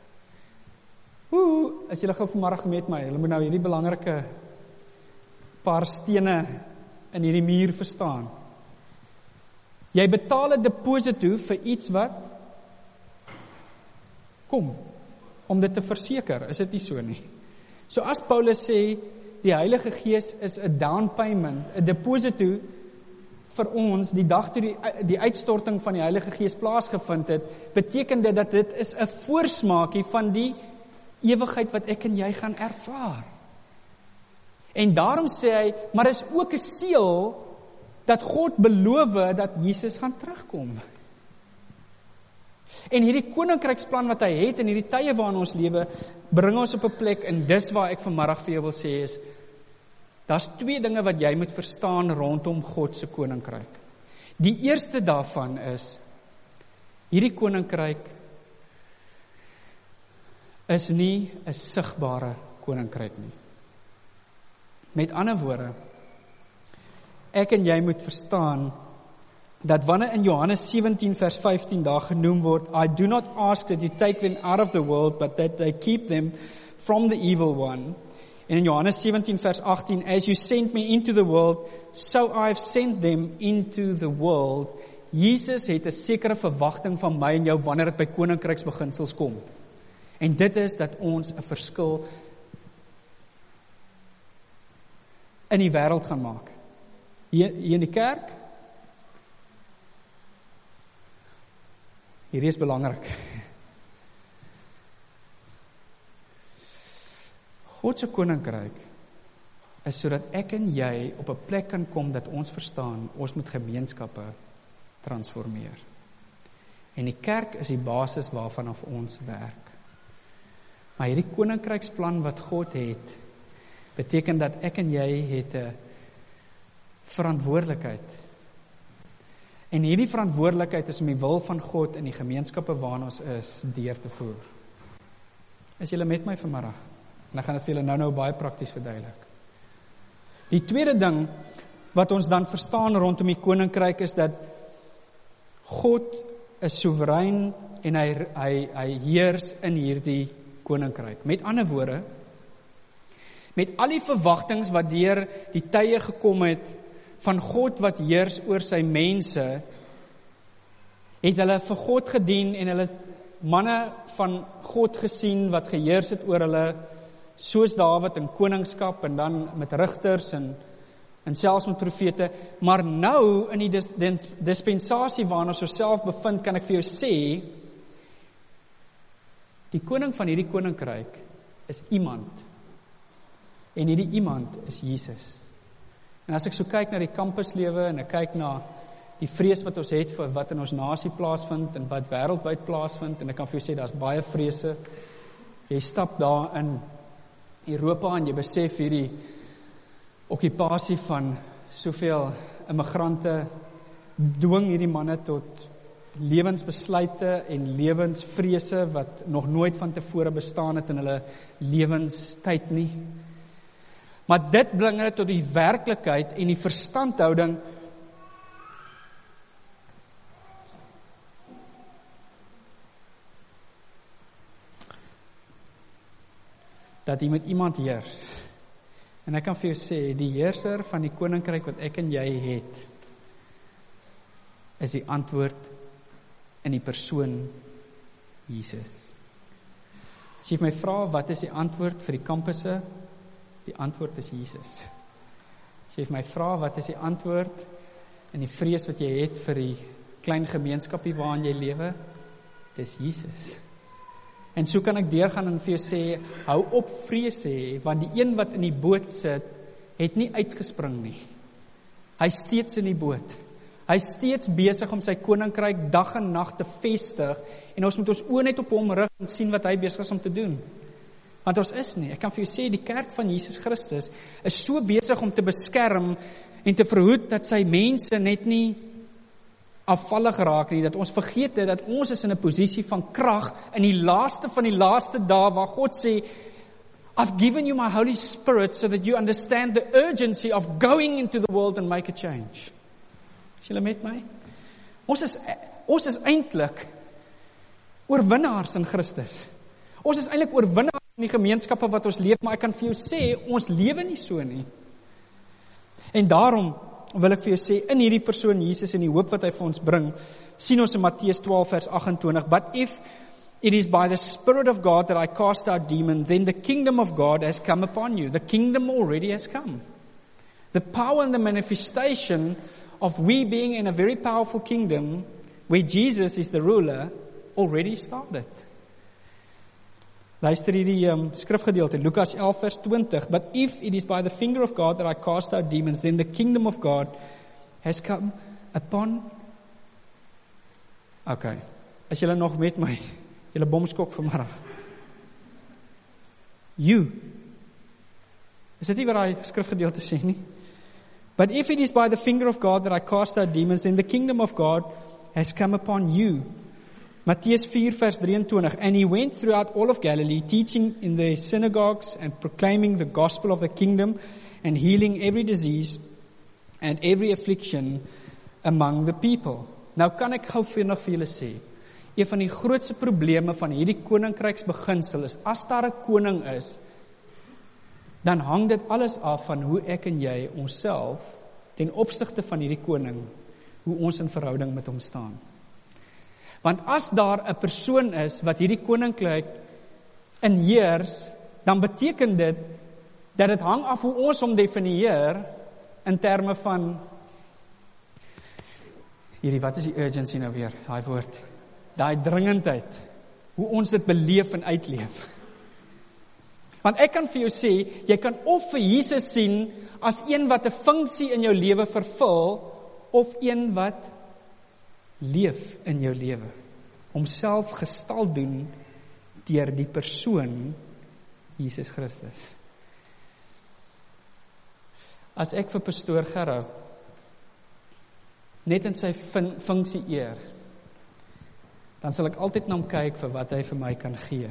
Hoe, as julle gou vanmiddag met my, julle moet nou hierdie belangrike paar stene in hierdie muur verstaan. Jy betaal 'n deposito vir iets wat kom, om dit te verseker, is dit nie so nie. So as Paulus sê, die Heilige Gees is 'n down payment, 'n deposito vir ons, die dag toe die, die uitstorting van die Heilige Gees plaasgevind het, beteken dit dat dit is 'n voorsmaakie van die ewigheid wat ek en jy gaan ervaar. En daarom sê hy, maar is ook 'n seël dat God beloof dat Jesus gaan terugkom. En hierdie koninkryksplan wat hy het in hierdie tye waarin ons lewe, bring ons op 'n plek, en dis waar ek vanmiddag vir jou wil sê is, daar's twee dinge wat jy moet verstaan rondom God se koninkryk. Die eerste daarvan is, hierdie koninkryk is nie 'n sigbare koninkryk nie. Met ander woorde, ek en jy moet verstaan, dat wanneer in Johannes sewentien vers vyftien daar genoem word, I do not ask that you take them out of the world, but that they keep them from the evil one. En in Johannes sewentien vers agttien, as you sent me into the world, so I've sent them into the world. Jesus het 'n sekere verwagting van my en jou wanneer dit by koninkryksbeginsels kom. En dit is dat ons 'n verskil in die wêreld gaan maak. Hier, hier in die kerk, hierdie is belangrik. God se koninkryk is sodat ek en jy op 'n plek kan kom dat ons verstaan, ons moet gemeenskappe transformeer. En die kerk is die basis waarvan af ons werk. Maar hierdie koninkryksplan wat God het, beteken dat ek en jy het 'n verantwoordelikheid. En hierdie verantwoordelikheid is om die wil van God in die gemeenskappe waarin ons is, deur te voer. Is julle met my vanmiddag? En ek gaan dit vir julle nou nou baie prakties verduidelik. Die tweede ding wat ons dan verstaan rondom die koninkryk is dat God is soewerein en hy, hy, hy heers in hierdie koninkryk. Met ander woorde, met al die verwagtings wat deur die tye gekom het van God wat heers oor sy mense, het hulle vir God gedien en hulle manne van God gesien wat geheers het oor hulle, soos Dawid in koningskap en dan met rigters en, en selfs met profete. Maar nou in die dis, dis, dispensasie waarin ons osself bevind, kan ek vir jou sê, die koning van hierdie koninkryk is iemand. En hierdie iemand is Jesus. En as ek so kyk na die kampuslewe en ek kyk na die vrees wat ons het vir wat in ons nasie plaasvind en wat wêreldwyd plaasvind, en ek kan vir jou sê, daar's baie vrese. Jy stap daar in Europa en jy besef hierdie okkupasie van soveel immigrante dwing hierdie manne tot lewensbesluite en lewensvrese wat nog nooit van tevore bestaan het in hulle lewenstyd nie. Maar dit bring hulle tot die werklikheid en die verstandhouding dat jy met iemand heers. En ek kan vir jou sê, die heerser van die koninkryk wat ek en jy het, is die antwoord in die persoon Jesus. As jy my vra, wat is die antwoord vir die kampusse? Die antwoord is Jesus. As jy my vra, wat is die antwoord in die vrees wat jy het vir die klein gemeenskapie waarin jy lewe? Dit is Jesus. En so kan ek deurgaan en vir jou sê, hou op vrees hê, want die een wat in die boot sit, het nie uitgespring nie. Hy is steeds in die boot. Hy is steeds besig om sy koninkryk dag en nag te vestig, en ons moet ons oë net op hom rig en sien wat hy besig is om te doen. Want ons is nie, ek kan vir jou sê, die kerk van Jesus Christus is so besig om te beskerm en te verhoed dat sy mense net nie afvallig raak nie, dat ons vergeet het, dat ons is in 'n posisie van krag in die laaste van die laaste dae, waar God sê, I've given you my Holy Spirit so that you understand the urgency of going into the world and make a change. Is julle met my? Ons is, ons is eintlik oorwinnaars in Christus. Ons is eintlik oorwinnaars in die gemeenskappe wat ons leef, maar ek kan vir jou sê, ons lewe nie so nie. En daarom wil ek vir jou sê, in hierdie persoon Jesus en die hoop wat hy vir ons bring, sien ons in Matteus twaalf vers agt-en-twintig, but if it is by the Spirit of God that I cast out demons, then the kingdom of God has come upon you. The kingdom already has come. The power and the manifestation of we being in a very powerful kingdom, where Jesus is the ruler, already started. Luister hierdie um, skrifgedeelte, Lukas elf vers twintig, but if it is by the finger of God that I cast out demons, then the kingdom of God has come upon... Okay, as julle nog met my, julle bomskok vanmiddag. You. Is dit nie wat hy skrifgedeelte sê nie? But if it is by the finger of God that I cast out demons, then the kingdom of God has come upon you. Matteus four vers twenty-three, and he went throughout all of Galilee, teaching in the synagogues and proclaiming the gospel of the kingdom and healing every disease and every affliction among the people. Nou kan ek gou vinnig vir julle sê, een van die grootste probleme van hierdie koninkryksbeginsel is, as daar 'n koning is, dan hang dit alles af van hoe ek en jy onsself ten opsigte van hierdie koning, hoe ons in verhouding met hom staan. Want as daar 'n persoon is wat hierdie koninkryk in heers, dan beteken dit dat dit hang af hoe ons hom definieer in terme van hierdie, wat is die urgency nou weer, daai woord, daai dringendheid, hoe ons dit beleef en uitleef. Want ek kan vir jou sê, jy kan of vir Jesus sien as een wat 'n funksie in jou lewe vervul, of een wat leef in jou lewe, homself gestal doen deur die persoon Jesus Christus. As ek vir pastoor Gerard net in sy fun- funksie eer, dan sal ek altyd na hom kyk vir wat hy vir my kan gee.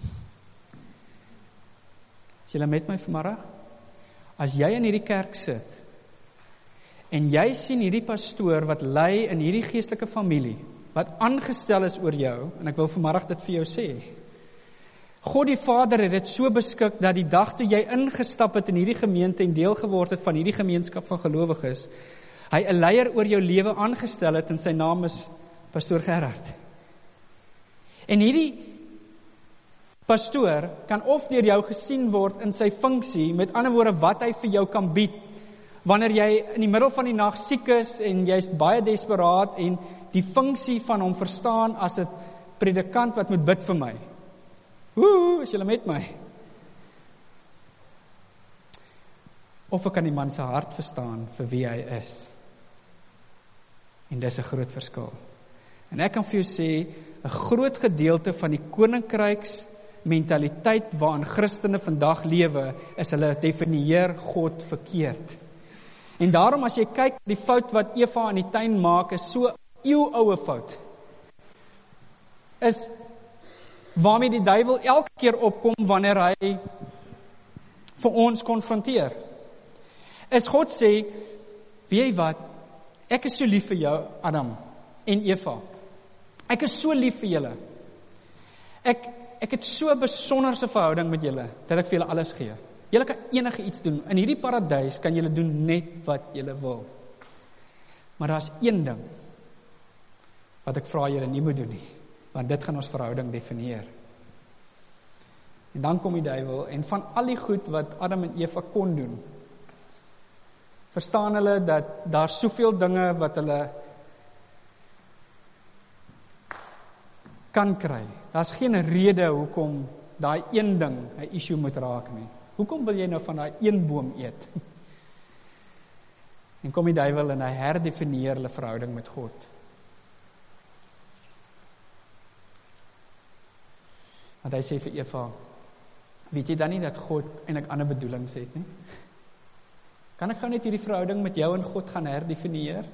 Is julle met my vanmiddag? As jy in hierdie kerk sit, en jy sien hierdie pastoor wat lei in hierdie geestelike familie, wat aangestel is oor jou, en ek wil vanmiddag dit vir jou sê, God die Vader het dit so beskik, dat die dag toe jy ingestap het in hierdie gemeente en deel geword het van hierdie gemeenskap van gelowiges, hy 'n leier oor jou lewe aangestel het, en sy naam is Pastoor Gerard. En hierdie pastoor kan of deur jou gesien word in sy funksie, met ander woorde wat hy vir jou kan bied, wanneer jy in die middel van die nag siek is, en jy is baie desperaat, en die funksie van hom verstaan as 'n predikant wat moet bid vir my. Woe, is julle met my? Of ek kan die man se hart verstaan vir wie hy is. En dis 'n groot verskil. En ek kan vir jou sê, 'n groot gedeelte van die koninkryks mentaliteit waarin Christene vandag lewe, is hulle definieer God verkeerd. En daarom as jy kyk, die fout wat Eva in die tuin maak, is so eeuoue fout. Is waarmee die duiwel elke keer opkom wanneer hy vir ons konfronteer. Is God sê, weet jy wat, ek is so lief vir jou, Adam en Eva. Ek is so lief vir julle. Ek, ek het so 'n besonderse verhouding met julle, dat ek vir julle alles gee. Julle kan enige iets doen. In hierdie paradys kan julle doen net wat julle wil. Maar daar's een ding wat ek vra julle nie moet doen nie, want dit gaan ons verhouding definieer. En dan kom die duiwel, en van al die goed wat Adam en Eva kon doen, verstaan hulle dat daar soveel dinge wat hulle kan kry. Daar's geen rede hoekom daai een ding 'n issue moet raak nie. Hoekom wil jy nou van daai een boom eet? En kom die duiwel en hy herdefinieer hulle verhouding met God. Want hy sê vir Eva, weet jy dan nie dat God eintlik ander bedoelings het nie? Kan ek gou net hierdie verhouding met jou en God gaan herdefinieer?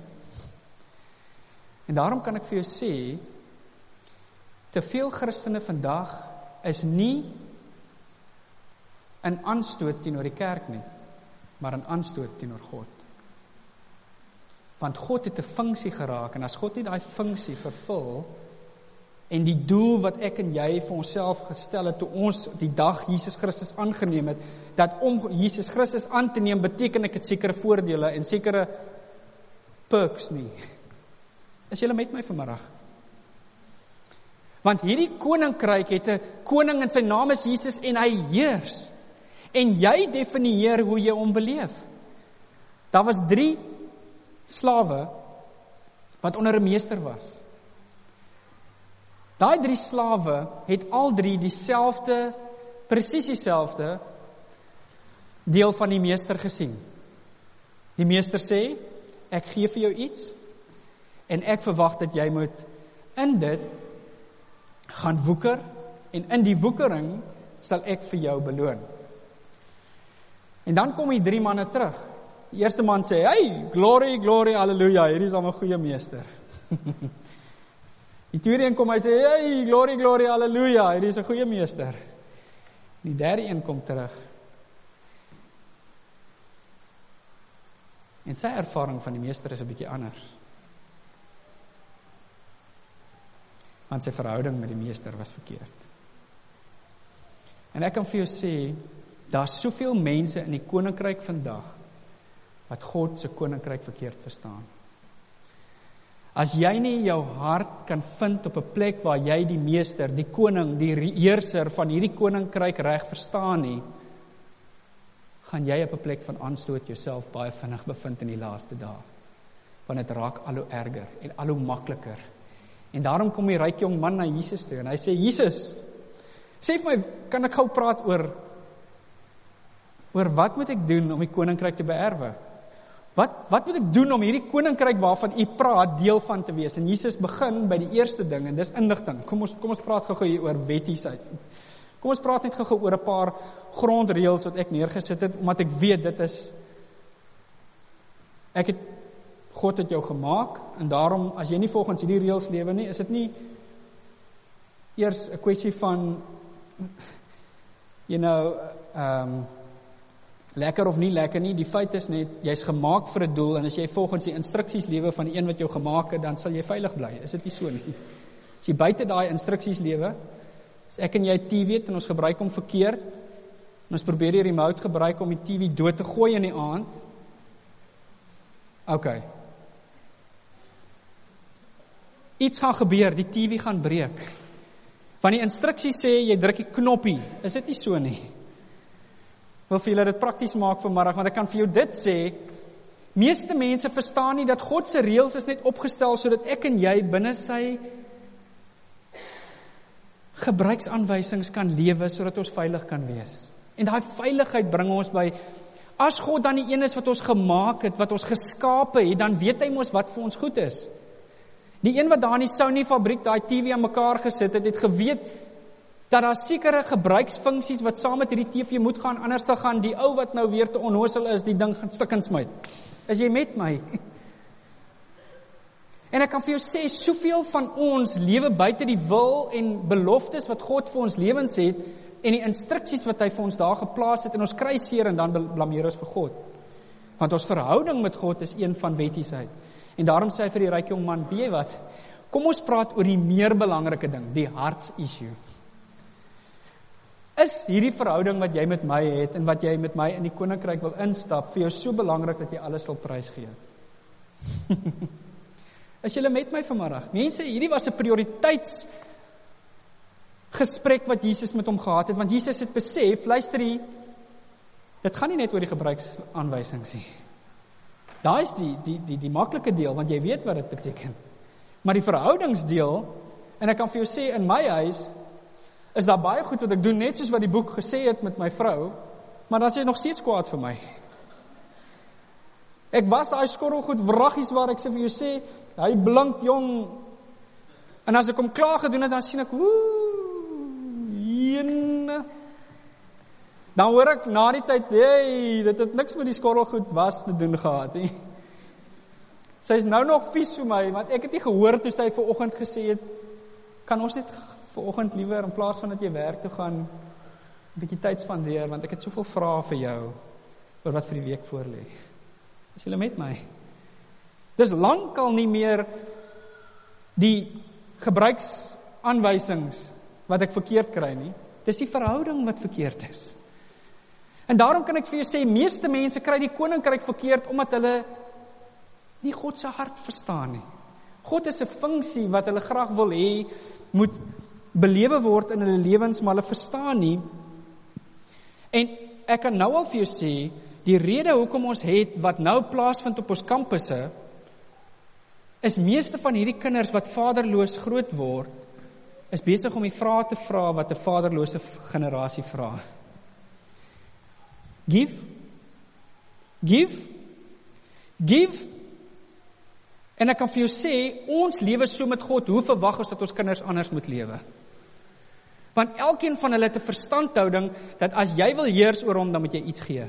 En daarom kan ek vir jou sê, te veel Christene vandag is nie in aanstoot teenoor die kerk nie, maar in aanstoot teenoor God. Want God het 'n funksie geraak, en as God nie daai funksie vervul, en die doel wat ek en jy vir onsself gestel het, toe ons die dag Jesus Christus aangeneem het, dat om Jesus Christus aan te neem, beteken ek het sekere voordele, en sekere perks nie. Is julle met my vanmiddag? Want hierdie koninkryk het 'n koning en sy naam is Jesus en hy heers. En jy definieer hoe jy hom beleef. Daar was drie slawe wat onder 'n meester was. Daai drie slawe het al drie dieselfde, presies dieselfde deel van die meester gesien. Die meester sê, ek gee vir jou iets en ek verwag dat jy moet in dit gaan woeker en in die woekering sal ek vir jou beloon. En dan kom die drie manne terug. Die eerste man sê, hey, glory, glory, halleluja, hier is al 'n goeie meester. Die tweede een kom, hy sê, hey, glory, glory, halleluja, hier is 'n goeie meester. Die derde een kom terug. En sy ervaring van die meester is 'n bietjie anders. Want sy verhouding met die meester was verkeerd. En ek kan vir jou sê, daar's soveel mense in die koninkryk vandag wat God se koninkryk verkeerd verstaan. As jy nie jou hart kan vind op 'n plek waar jy die meester, die koning, die heerser van hierdie koninkryk reg verstaan nie, gaan jy op 'n plek van aanstoot jouself baie vinnig bevind in die laaste dae. Want dit raak al hoe erger en al hoe makliker. En daarom kom die ryk jong man na Jesus toe en hy sê, Jesus, sê vir my, kan ek gou praat oor oor wat moet ek doen om die koninkryk te beerwe? Wat, wat moet ek doen om hierdie koninkryk waarvan u praat deel van te wees? En Jesus begin by die eerste ding en dis inligting. Kom ons, kom ons praat gou hier oor wettigheid. Kom ons praat net gou oor 'n paar grondreëls wat ek neergesit het, omdat ek weet dit is, ek het, God het jou gemaak, en daarom, as jy nie volgens hierdie reëls lewe nie, is dit nie eers 'n kwessie van, you know, um, lekker of nie lekker nie, die feit is net, jy's gemaak vir 'n doel, en as jy volgens die instruksies lewe van die een wat jou gemaak het, dan sal jy veilig bly, is dit nie so nie? As jy buite daai instruksies lewe, as ek en jy T V het, en ons gebruik hom verkeerd, en ons probeer die remote gebruik om die T V dood te gooi in die aand, ok, iets gaan gebeur, die T V gaan breek, want die instruksies sê, jy druk die knoppie, is dit nie so nie? Wil vir julle dit prakties maak vanmiddag, want ek kan vir jou dit sê, meeste mense verstaan nie dat God se reëls is net opgestel sodat ek en jy binne sy gebruiksaanwysings kan lewe sodat ons veilig kan wees. En daai veiligheid bring ons by, as God dan die een is wat ons gemaak het, wat ons geskape het, dan weet hy mos wat vir ons goed is. Die een wat daar in die Sony fabriek daai T V aan mekaar gesit het, het geweet dat daar sekere gebruiksfunksies wat saam met hierdie T V moet gaan, anders sal gaan die ou wat nou weer te onnosel is, die ding gaan stik en smyt. Is jy met my? En ek kan vir jou sê, soveel van ons lewe buite die wil en beloftes wat God vir ons lewens het, en die instruksies wat hy vir ons daar geplaas het, en ons kry seer en dan blameer ons vir God. Want ons verhouding met God is een van wettigheid. En daarom sê hy vir die ryk jong man, weet jy wat, kom ons praat oor die meer belangrike ding, die hartsissue. Is hierdie verhouding wat jy met my het, en wat jy met my in die koninkryk wil instap, vir jou so belangrik dat jy alles sal prysgee? Is julle met my vanmiddag? Mense, hierdie was 'n prioriteitsgesprek wat Jesus met hom gehad het, want Jesus het besef, luister hier, dit gaan nie net oor die gebruiksaanwysings nie. Daar is die, die, die, die maklike deel, want jy weet wat dit beteken. Maar die verhoudingsdeel, en ek kan vir jou sê, in my huis, is daar baie goed wat ek doen, net soos wat die boek gesê het met my vrou, maar dan is hy nog steeds kwaad vir my. Ek was daai skorrelgoed wraggies waar ek sê vir jou sê, hy blink jong, en as ek hom klaar gedoen het, dan sien ek, woe, jene. Dan hoor ek na die tyd, hey, dit het niks met die skorrelgoed was te doen gehad, he. Sy is nou nog vies vir my, want ek het nie gehoor toe sy vanoggend gesê het, kan ons net vanoggend liewer, in plaas van dat jy werk toe gaan, 'n bietjie tyd spandeer, want ek het soveel vrae vir jou, oor wat vir die week voor lê. Is julle met my? Dis lankal nie meer die gebruiksaanwysings wat ek verkeerd kry nie, dis die verhouding wat verkeerd is. En daarom kan ek vir jou sê, meeste mense kry die koninkryk verkeerd, omdat hulle nie God se hart verstaan nie. God is 'n funksie wat hulle graag wil hê, moet belewe word in hulle lewens, maar hulle verstaan nie. En ek kan nou al vir jou sê, die rede hoekom ons het, wat nou plaasvind op ons kampusse, is meeste van hierdie kinders wat vaderloos groot word, is besig om die vrae te vra wat 'n vaderlose generasie vra. Give, give, give, en ek kan vir jou sê, ons lewe so met God, hoe verwag ons dat ons kinders anders moet lewe? Want elkeen van hulle het 'n verstandhouding, dat as jy wil heers oor hom, dan moet jy iets gee.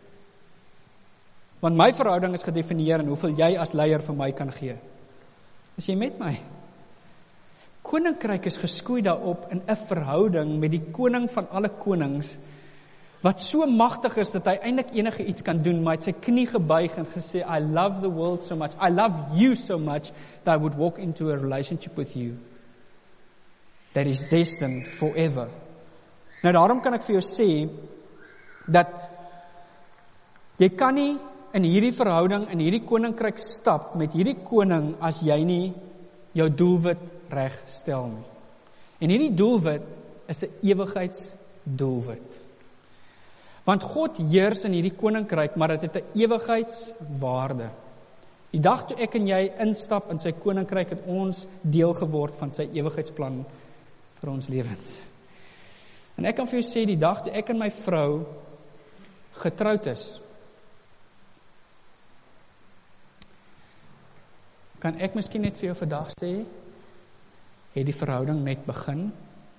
Want my verhouding is gedefinieer in hoeveel jy as leier vir my kan gee. Is jy met my? Koninkryk is geskoei daarop in 'n verhouding met die koning van alle konings, wat so magtig is, dat hy eintlik enige iets kan doen, maar hy het sy knie gebuig en gesê, I love the world so much, I love you so much, that I would walk into a relationship with you, that is destined forever. Nou daarom kan ek vir jou sê, dat jy kan nie in hierdie verhouding, in hierdie koninkryk stap, met hierdie koning, as jy nie jou doelwit reg stel nie. En hierdie doelwit is 'n ewigheidsdoelwit. Want God heers in hierdie koninkryk, maar dit het 'n ewigheidswaarde. Die dag toe ek en jy instap in sy koninkryk, het ons deel geword van sy ewigheidsplan vir ons lewens. En ek kan vir jou sê, die dag toe ek en my vrou getroud is, kan ek miskien net vir jou vandag sê, het die verhouding net begin.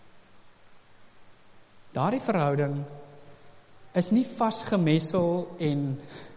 Daardie verhouding is nie vasgemessel en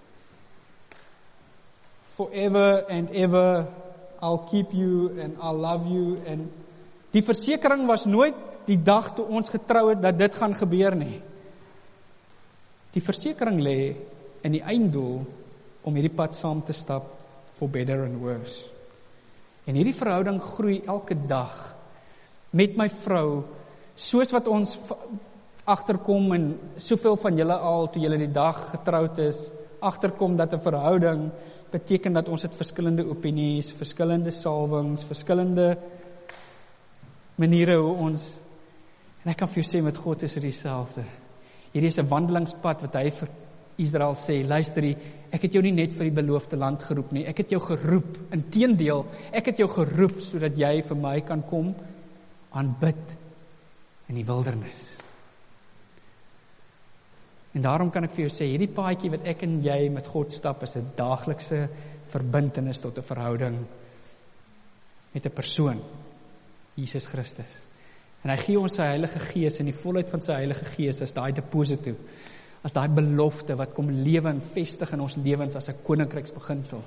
forever and ever, I'll keep you and I'll love you, en die versekering was nooit die dag toe ons getrou het, dat dit gaan gebeur nie. Die versekering lê in die einddoel, om hierdie pad saam te stap, for better and worse. En hierdie verhouding groei elke dag, met my vrou, soos wat ons agterkom, en soveel van julle al, toe julle die dag getroud is, agterkom dat 'n verhouding beteken dat ons het verskillende opinies, verskillende salwings, verskillende maniere hoe ons, en ek kan vir jou sê, met God is dit dieselfde. Hierdie is 'n wandelingspad wat hy vir Israel sê, luister jy, ek het jou nie net vir die beloofde land geroep nie, ek het jou geroep, inteendeel, ek het jou geroep, sodat jy vir my kan kom, aanbid in die wildernis. En daarom kan ek vir jou sê, hierdie paadjie wat ek en jy met God stap, is 'n daaglikse verbintenis tot 'n verhouding met 'n persoon, Jesus Christus. En hy gee ons sy Heilige Gees, en die volheid van sy Heilige Gees is daai deposito, as daai belofte wat kom lewe en vestig in ons lewens as 'n koninkryksbeginsel.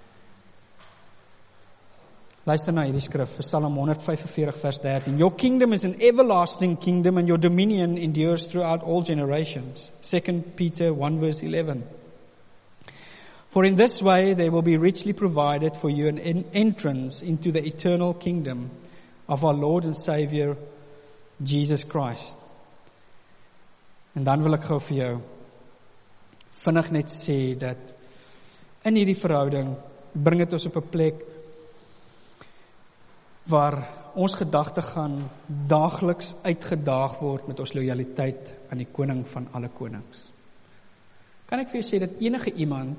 Luister na hierdie skrif, Psalm one forty-five vers thirteen. Your kingdom is an everlasting kingdom, and your dominion endures throughout all generations. Second Peter one verse eleven. For in this way there will be richly provided for you an entrance into the eternal kingdom of our Lord and Savior, Jesus Christ. En dan wil ek gou vir jou vinnig net sê, dat in hierdie verhouding bring dit ons op 'n plek waar ons gedagte gaan daagliks uitgedaag word met ons lojaliteit aan die koning van alle konings. Kan ek vir jou sê dat enige iemand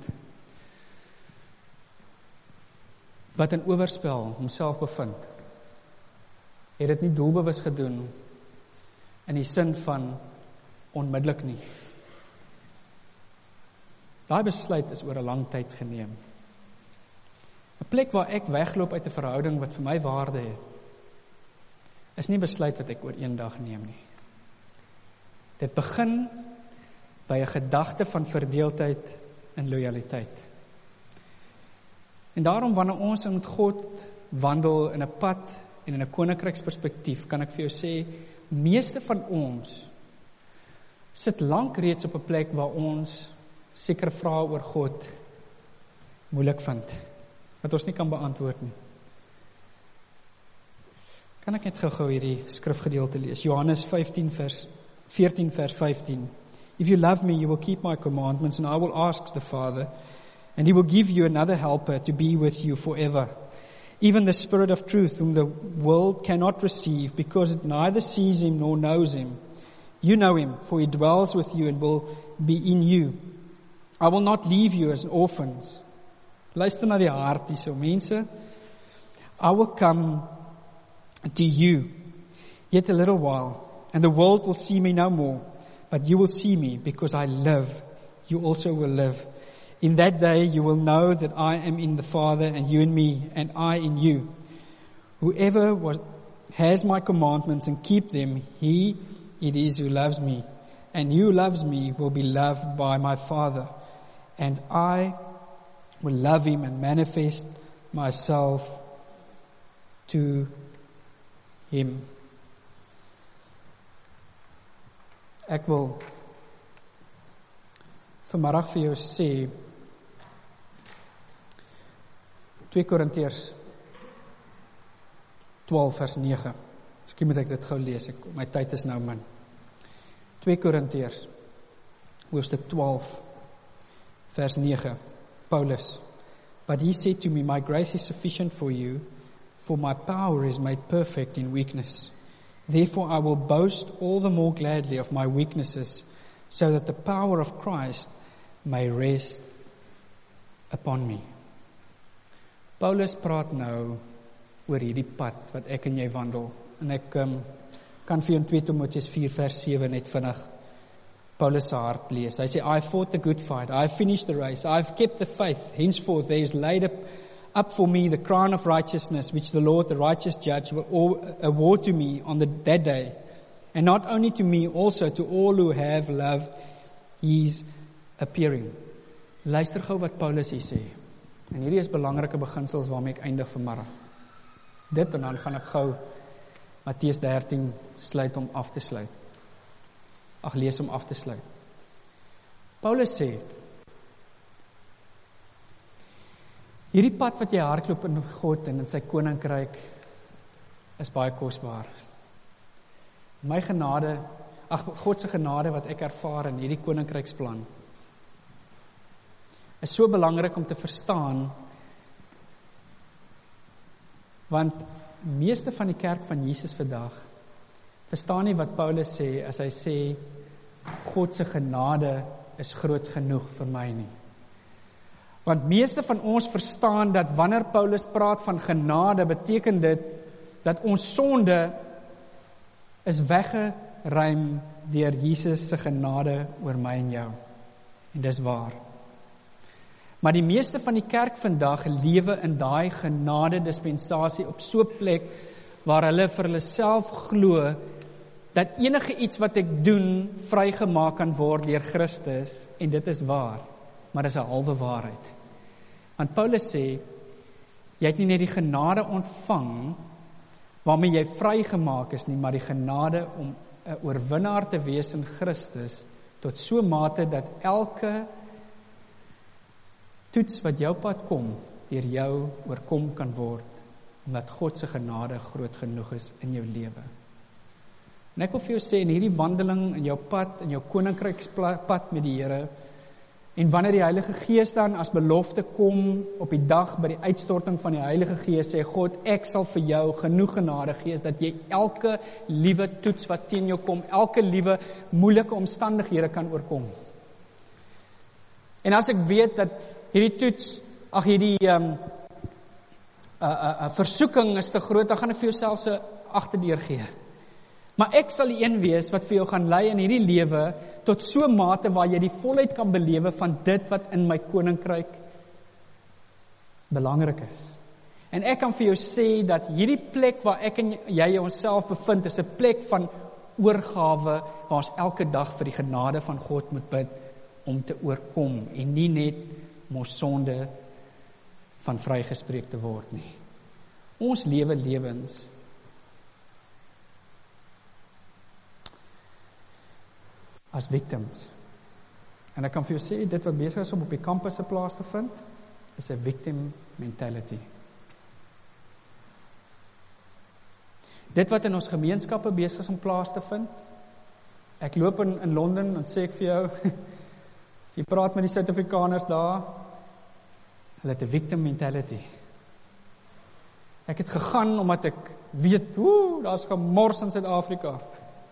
wat in oorspel homself bevind, het dit nie doelbewus gedoen in die sin van onmiddellik nie. Daai besluit is oor 'n lang tyd geneem. 'n Plek waar ek wegloop uit 'n verhouding wat vir my waarde het, is nie besluit wat ek oor een dag neem nie. Dit begin by 'n gedagte van verdeeldheid en lojaliteit. En daarom wanneer ons met God wandel in 'n pad en in 'n koninkryksperspektief, kan ek vir jou sê, meeste van ons sit lank reeds op 'n plek waar ons sekere vrae oor God moeilik vind, wat ons nie kan beantwoord nie. Kan ek net gou-gou hierdie skrifgedeelte lees? Johannes fifteen vers fourteen vers fifteen. If you love me, you will keep my commandments, and I will ask the Father, And he will give you another helper to be with you forever, even the Spirit of truth, whom the world cannot receive, because it neither sees him nor knows him. You know him, for he dwells with you and will be in you. I will not leave you as orphans. Luister na die hart hierso, mense. I will come to you yet a little while, and the world will see me no more, but you will see me, because I live. You also will live. In that day you will know that I am in the Father, and you in me, and I in you. Whoever was, has my commandments and keep them, he it is who loves me. And he who loves me will be loved by my Father. And I will love him and manifest myself to him. Ek wil vanmiddag vir jou sê, twee Korintiërs twaalf vers nege. Miskien moet ek dit gou lees, ek, my tyd is nou min. twee Korintiërs, hoofstuk twaalf, vers nege, Paulus. But he said to me, my grace is sufficient for you, for my power is made perfect in weakness. Therefore I will boast all the more gladly of my weaknesses, so that the power of Christ may rest upon me. Paulus praat nou oor hierdie pad wat ek en jy wandel. En ek um, kan vir jou in twee Timoteus vier vers sewe net vinnig Paulus se hart lees. Hy sê, I fought the good fight, I have finished the race, I have kept the faith, henceforth there is laid up, up for me the crown of righteousness, which the Lord, the righteous judge, will all, award to me on the, that day. And not only to me, also to all who have loved his appearing. Luister gou wat Paulus hier sê. En hierdie is belangrike beginsels waarmee ek eindig vanmiddag. Dit en dan gaan ek gou Matteus dertien sluit om af te sluit. Ag lees om af te sluit. Paulus sê, hierdie pad wat jy hardloop in God en in sy koninkryk is baie kosbaar. My genade, ag God se genade wat ek ervaar in hierdie koninkryksplan, is so belangrik om te verstaan, want meeste van die kerk van Jesus vandag verstaan nie wat Paulus sê as hy sê God se genade is groot genoeg vir my nie. Want meeste van ons verstaan dat wanneer Paulus praat van genade, beteken dit dat ons sonde is weggeruim deur Jesus se genade oor my en jou. En dis waar. Maar die meeste van die kerk vandag lewe in daai genade dispensasie op so 'n plek waar hulle vir hulle self glo dat enige iets wat ek doen vrygemaak kan word deur Christus, en dit is waar, maar dis 'n halwe waarheid. Want Paulus sê, jy het nie net die genade ontvang waarmee jy vrygemaak is nie, maar die genade om 'n oorwinnaar te wees in Christus tot so mate dat elke toets wat jou pad kom, deur jou oorkom kan word, omdat God se genade groot genoeg is in jou lewe. En ek wil vir jou sê, in hierdie wandeling, in jou pad, in jou koninkrykspad met die Here, en wanneer die Heilige Gees dan as belofte kom, op die dag by die uitstorting van die Heilige Gees, sê God, ek sal vir jou genoeg genade gee, dat jy elke liewe toets wat teen jou kom, elke liewe moeilike omstandighede kan oorkom. En as ek weet dat hierdie toets, ag hierdie um, uh, uh, uh, versoeking is te groot, dan gaan ek vir jouself se agterdeur gee. Maar ek sal die een wees wat vir jou gaan lei in hierdie lewe tot so mate waar jy die volheid kan belewe van dit wat in my koninkryk belangrik is. En ek kan vir jou sê dat hierdie plek waar ek en jy onsself bevind is 'n plek van oorgawe waar ons elke dag vir die genade van God moet bid om te oorkom en nie net om ons sonde van vrygespreek te word nie. Ons lewe lewens as victims. En ek kan vir jou sê, dit wat besig is om op die campus se plaas te vind, is 'n victim mentality. Dit wat in ons gemeenskappe besig is om plaas te vind, ek loop in, in Londen en sê ek vir jou, jy praat met die Suid-Afrikaners daar, Hulle het 'n victim mentality. Ek het gegaan omdat ek weet, hoe, daar's gemors in Suid-Afrika.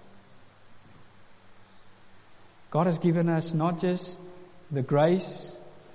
God has given us not just the grace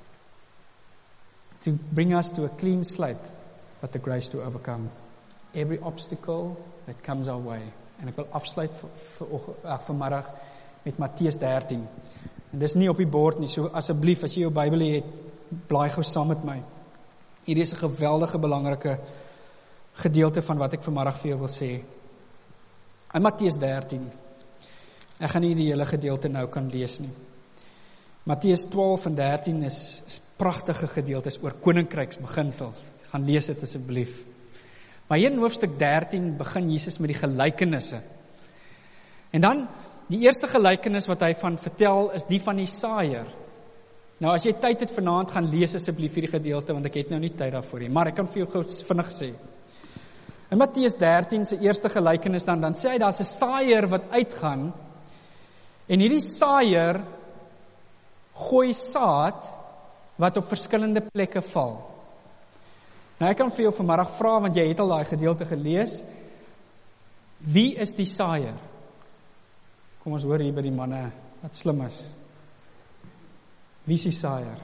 to bring us to a clean slate, but the grace to overcome every obstacle that comes our way. En ek wil afsluit vir, vir, vir, vanmiddag met Matteus dertien. En dis nie op die bord nie, so asseblief, as jy jou Bybel het, blaai gou saam met my. Hierdie is 'n geweldige belangrike gedeelte van wat ek vanmiddag vir jou wil sê. In Matteus dertien, ek gaan nie die hele gedeelte nou kan lees nie. Matteus twaalf en dertien is, is pragtige gedeeltes oor koninkryksbeginsels. Gaan lees dit asseblief. Maar hier in hoofstuk dertien begin Jesus met die gelykenisse. En dan, die eerste gelykenis wat hy van vertel, is die van die saaier. Nou, as jy tyd het vanaand, gaan lees asseblief hierdie gedeelte, want ek het nou nie tyd daarvoor nie, maar ek kan vir jou gou vinnig sê. In Matteus dertien se eerste gelykenis dan, dan sê hy, daar's 'n saaier wat uitgaan, en hierdie saaier gooi saad wat op verskillende plekke val. Nou ek kan vir jou vanmiddag vra, want jy het al daai gedeelte gelees, wie is die saaier? Kom ons hoor hier by die manne wat slim is. Wie is die saaier?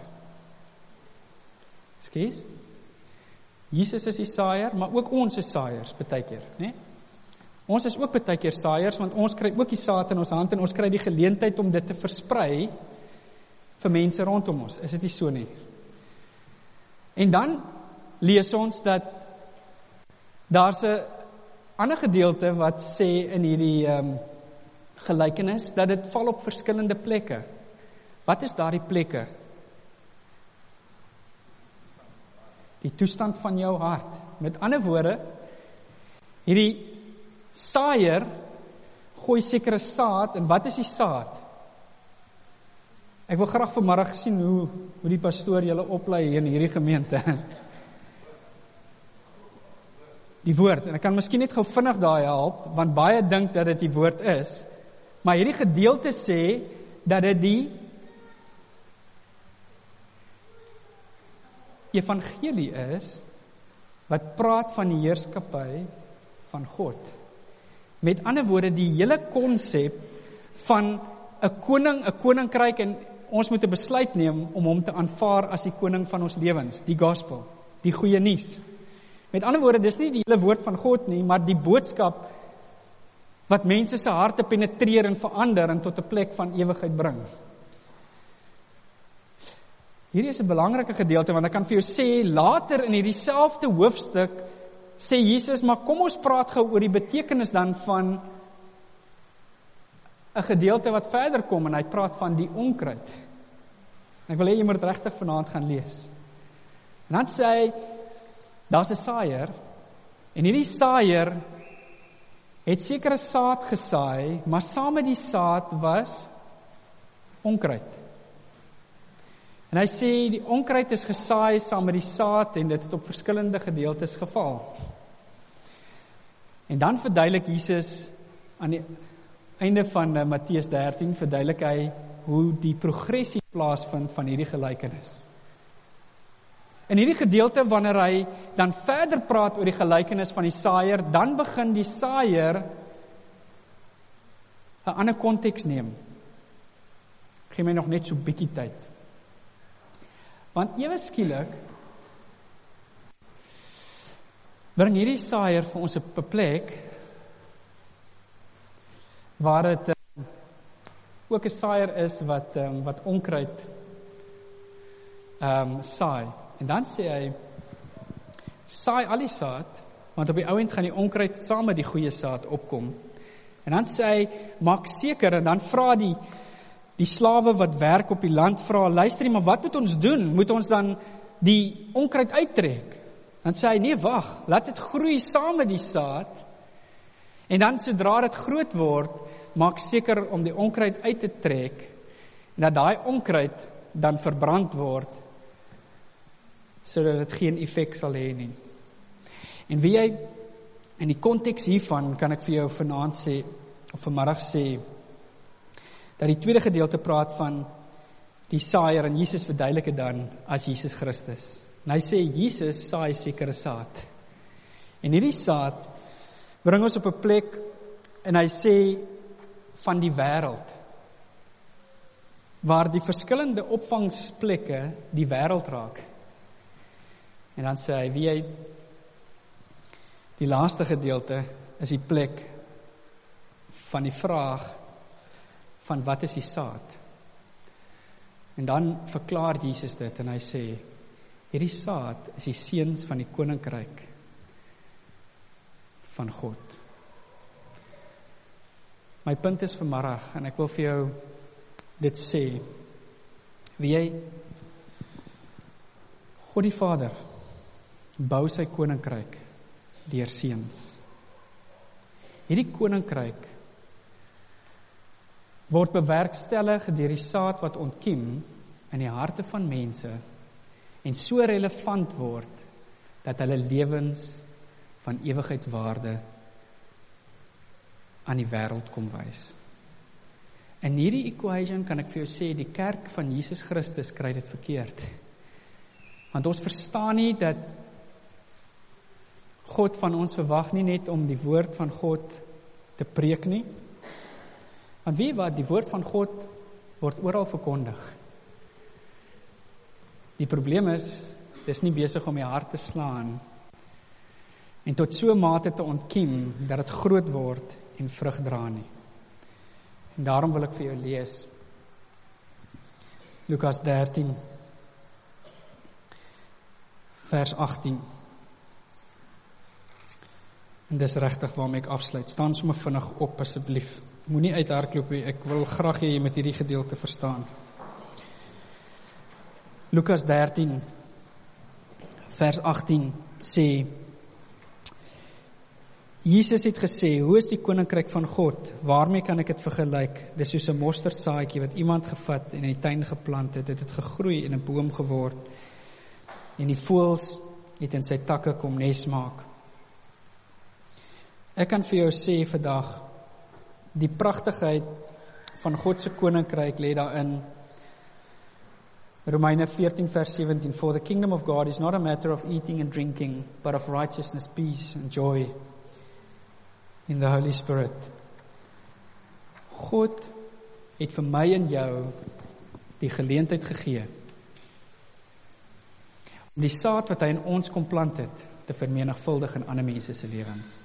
Skus? Jesus is die saaier, maar ook ons is saaiers baie keer, né? Ons is ook baie keer saaiers, want ons kry ook die saad in ons hand en ons kry die geleentheid om dit te versprei vir mense rondom ons. Is dit nie so nie? En dan lees ons dat daar's 'n ander gedeelte wat sê in hierdie um, gelykenis dat dit val op verskillende plekke. Wat is daardie plekke? Die toestand van jou hart. Met ander woorde, hierdie saaier gooi sekere saad, en wat is die saad? Ek wil graag vanmiddag sien hoe, hoe die pastoor julle oplei in hierdie gemeente. Die woord, en ek kan miskien net gou vinnig daai help, want baie dink dat dit die woord is, maar hierdie gedeelte sê, dat dit die evangelie is, wat praat van die heerskappy van God. Met ander woorde, die hele konsep van 'n koning, 'n koninkryk, en ons moet 'n besluit neem om hom te aanvaar as die koning van ons lewens, die gospel, die goeie nuus. Met ander woorde, dis nie die hele woord van God nie, maar die boodskap wat mense se harte penetreer en verander en tot 'n plek van ewigheid bring. Hierdie is 'n belangrike gedeelte, want ek kan vir jou sê, later in hierdie selfde hoofstuk, sê Jesus, maar kom ons praat gou oor die betekenis dan van 'n gedeelte wat verder kom, en hy praat van die onkruid. En ek wil hê jy moet regtig vanaand gaan lees. En dan sê hy, daar's 'n saaier, en hierdie saaier het sekere saad gesaai, maar saam met die saad was onkruid. En hy sê, die onkruid is gesaai saam met die saad, en dit het op verskillende gedeeltes geval. En dan verduidelik Jesus, aan die einde van uh, Matteus dertien, verduidelik hy, hoe die progressie plaasvind van hierdie gelykenis. In hierdie gedeelte, wanneer hy dan verder praat oor die gelykenis van die saaier, dan begin die saaier 'n ander konteks neem. Gee my nog net so bietjie tyd. Want ewe skielik bring hierdie saaier vir ons 'n plek waar dit um, ook 'n saaier is wat um, wat onkruid um, saai. En dan sê hy, saai al die saad, want op die ou end gaan die onkruid saam met die goeie saad opkom. En dan sê hy, maak seker, en dan vra die die slawe wat werk op die land, vra, luister, maar wat moet ons doen? Moet ons dan die onkruid uittrek? Dan sê hy, nee, wag, laat dit groei saam met die saad, en dan sodra dit groot word, maak seker om die onkruid uit te trek, en dat daai onkruid dan verbrand word, sodat dit geen effek sal hê nie. En wie jy, in die konteks hiervan, kan ek vir jou vanaand sê, of vanmiddag sê, dat die tweede gedeelte praat van die saaier, en Jesus verduidelik dit dan as Jesus Christus. En hy sê, Jesus saai sekere saad. En hierdie saad bring ons op 'n plek, en hy sê, van die wêreld, waar die verskillende opvangsplekke die wêreld raak. En dan sê hy, wie hy, die laaste gedeelte is die plek van die vraag van wat is die saad? En dan verklaar Jesus dit en hy sê, hierdie saad is die seuns van die koninkryk van God. My punt is vanmiddag, en ek wil vir jou dit sê, wie jy, God die Vader bou sy koninkryk deur seuns. Hierdie koninkryk word bewerkstellig deur die saad wat ontkiem in die harte van mense en so relevant word dat hulle lewens van ewigheidswaarde aan die wêreld kom wys. In hierdie equation kan ek vir jou sê, die kerk van Jesus Christus kry dit verkeerd. Want ons verstaan nie dat God van ons verwag nie net om die woord van God te preek nie. Want weet wat, die woord van God word oral verkondig. Die probleem is, dis nie besig om die hart te slaan en tot so mate te ontkiem dat dit groot word en vrug dra nie. En daarom wil ek vir jou lees Lukas dertien vers agttien. En dis regtig waarmee ek afsluit. Staan sommer vinnig op asseblief. Moenie uithardloop nie. Ek wil graag hê jy moet hierdie gedeelte verstaan. Lukas dertien vers agttien sê, Jesus het gesê, hoe is die koninkryk van God? Waarmee kan ek dit vergelyk? Dis soos 'n mosterdsaadjie wat iemand gevat en in die tuin geplant het. Dit het gegroei en 'n boom geword. En die voëls het in sy takke kom nes maak. Ek kan vir jou sê vandag, die pragtigheid van God se koninkryk lê daarin. Romeine veertien vers sewentien, for the kingdom of God is not a matter of eating and drinking, but of righteousness, peace and joy in the Holy Spirit. God het vir my en jou die geleentheid gegee om die saad wat hy in ons kom plant het, te vermenigvuldig in ander mense se lewens.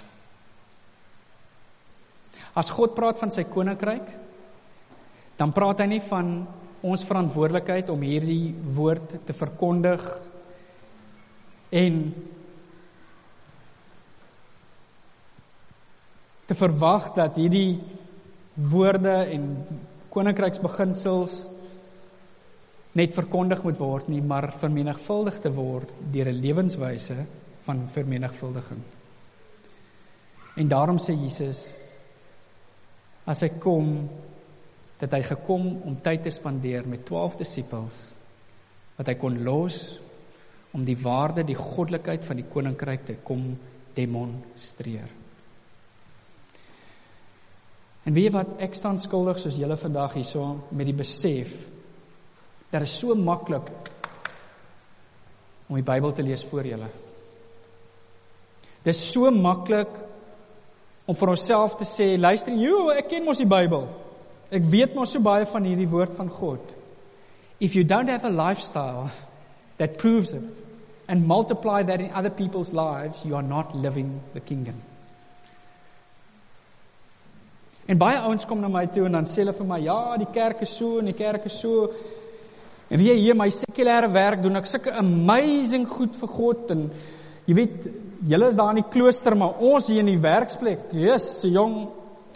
As God praat van sy koninkryk, dan praat hy nie van ons verantwoordelikheid om hierdie woord te verkondig en te verwag dat hierdie woorde en koninkryksbeginsels net verkondig moet word nie, maar vermenigvuldig te word deur 'n lewenswyse van vermenigvuldiging. En daarom sê Jesus, as hy kom, dat hy gekom om tyd te spandeer met twaalf disippels, wat hy kon los om die waarde, die goddelikheid van die koninkryk te kom demonstreer. En weet jy wat, ek staan skuldig soos julle vandag hierso met die besef dat is so maklik om die Bybel te lees voor julle. Dit is so maklik om vir onsself te sê, luister, joh, ek ken mos die Bybel. Ek weet mos so baie van hierdie woord van God. If you don't have a lifestyle that proves it and multiply that in other people's lives, you are not living the kingdom. En baie ouens kom na my toe en dan sê hulle vir my, ja, die kerk is so en die kerk is so. En wie hier my sekulêre werk doen, ek sulke amazing goed vir God en jy weet, julle is daar in die klooster, maar ons hier in die werksplek, yes, so jong.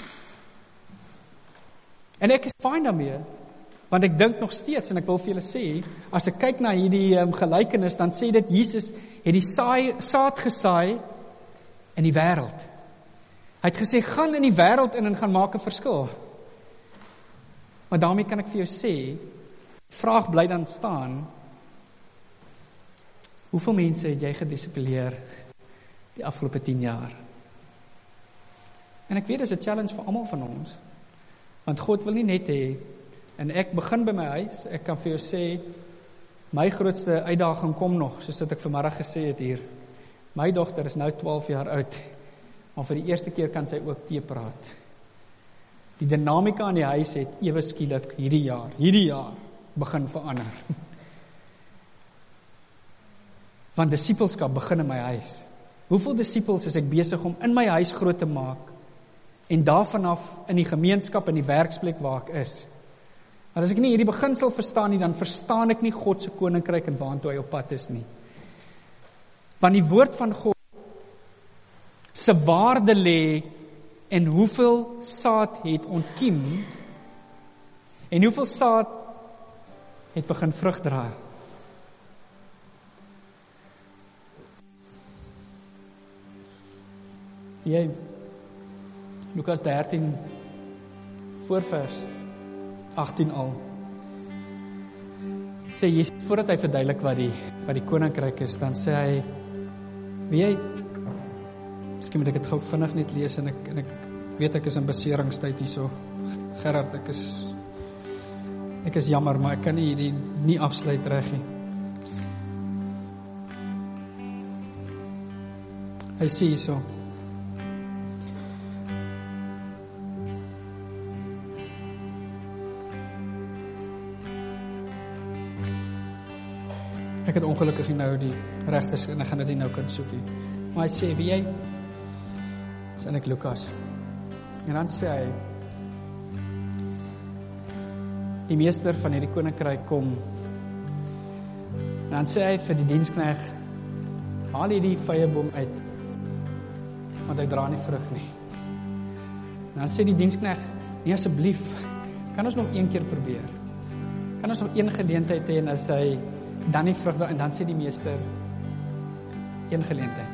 En ek is fyn daarmee, want ek dink nog steeds, en ek wil vir julle sê, as ek kyk na hierdie um, gelykenis, dan sê dit, Jesus het die saai, saad gesaai in die wêreld. Hy het gesê, gaan in die wêreld in en gaan maak 'n verskil. Maar daarmee kan ek vir jou sê, vraag bly dan staan, hoeveel mense het jy gedissiplineer die afgelope tien jaar? En ek weet, dit is 'n challenge vir almal van ons, want God wil nie net hê, en ek begin by my huis, ek kan vir jou sê, My grootste uitdaging kom nog, soos wat ek vanmiddag gesê het hier. My dogter is nou twaalf jaar oud, maar vir die eerste keer kan sy ook tee praat. Die dinamika in die huis het ewe skielik hierdie jaar, hierdie jaar begin verander. Want disipelskap begin in my huis. Hoeveel disipels is ek besig om in my huis groot te maak en daarvan af in die gemeenskap en die werksplek waar ek is? Maar as ek nie hierdie beginsel verstaan nie, dan verstaan ek nie God se koninkryk en waartoe hy op pad is nie. Want die woord van God se waarde lê en hoeveel saad het ontkiem en hoeveel saad het begin vrug dra. Jy, Lukas dertien voor vers agttien al, sê Jesus, voordat hy verduidelik wat die, wat die koninkryk is, dan sê hy, weet jy, miskien moet ek het gou vinnig net lees, en ek, en ek weet ek is in beseringstyd hierso, Gerard, ek is, ek is jammer, maar ek kan nie hierdie nie afsluit reg nie. Hy sê hierso, ek het ongelukkig nou die regtes en ek gaan dit nie nou kan soek nie. Maar hy sê, wie jy, is in ek Lukas. En dan sê hy, die meester van hierdie koninkryk kom. En dan sê hy vir die diensknegt, haal hierdie vyeboom uit, want hy dra nie vrug nie. En dan sê die diensknegt, nee asseblief, kan ons nog een keer probeer? Kan ons nog een geleentheid hê en as hy dan nie vrug dra, en dan sê die meester, een geleentheid.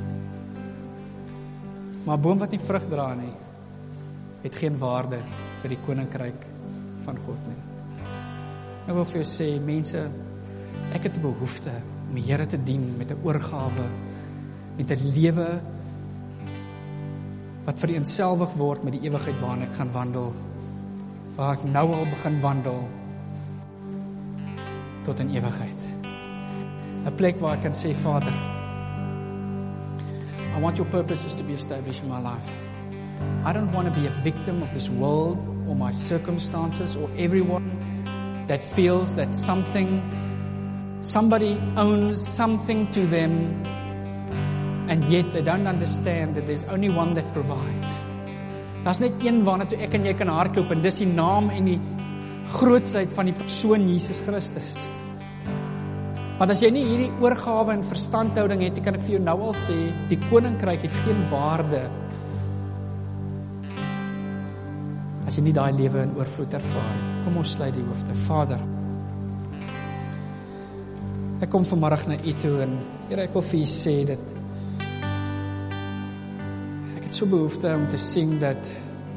Maar 'n boom wat nie vrug dra nie, het geen waarde vir die koninkryk van God nie. Ek wil vir jou sê, mense, ek het 'n behoefte om die Here te dien met 'n oorgawe, met 'n lewe wat vereenselwig word met die ewigheid waarin ek gaan wandel, waar ek nou al begin wandel tot in ewigheid. 'n Plek waar ek kan sê, Vader, I want your purposes to be established in my life. I don't want to be a victim of this world or my circumstances or everyone that feels that something, somebody owns something to them and yet they don't understand that there's only one that provides. Daar's net een waarna toe ek en jy kan hardloop en dis die naam en die grootsheid van die persoon Jesus Christus. Want as jy nie hierdie oorgawe en verstandhouding het, kan ek vir jou nou al sê, die koninkryk het geen waarde as jy nie daai lewe in oorvloed ervaar. Kom ons sluit die hoofde. Vader, ek kom vanmiddag na U toe en Here, ek wil vir U sê dat ek het so behoefte om te sing dat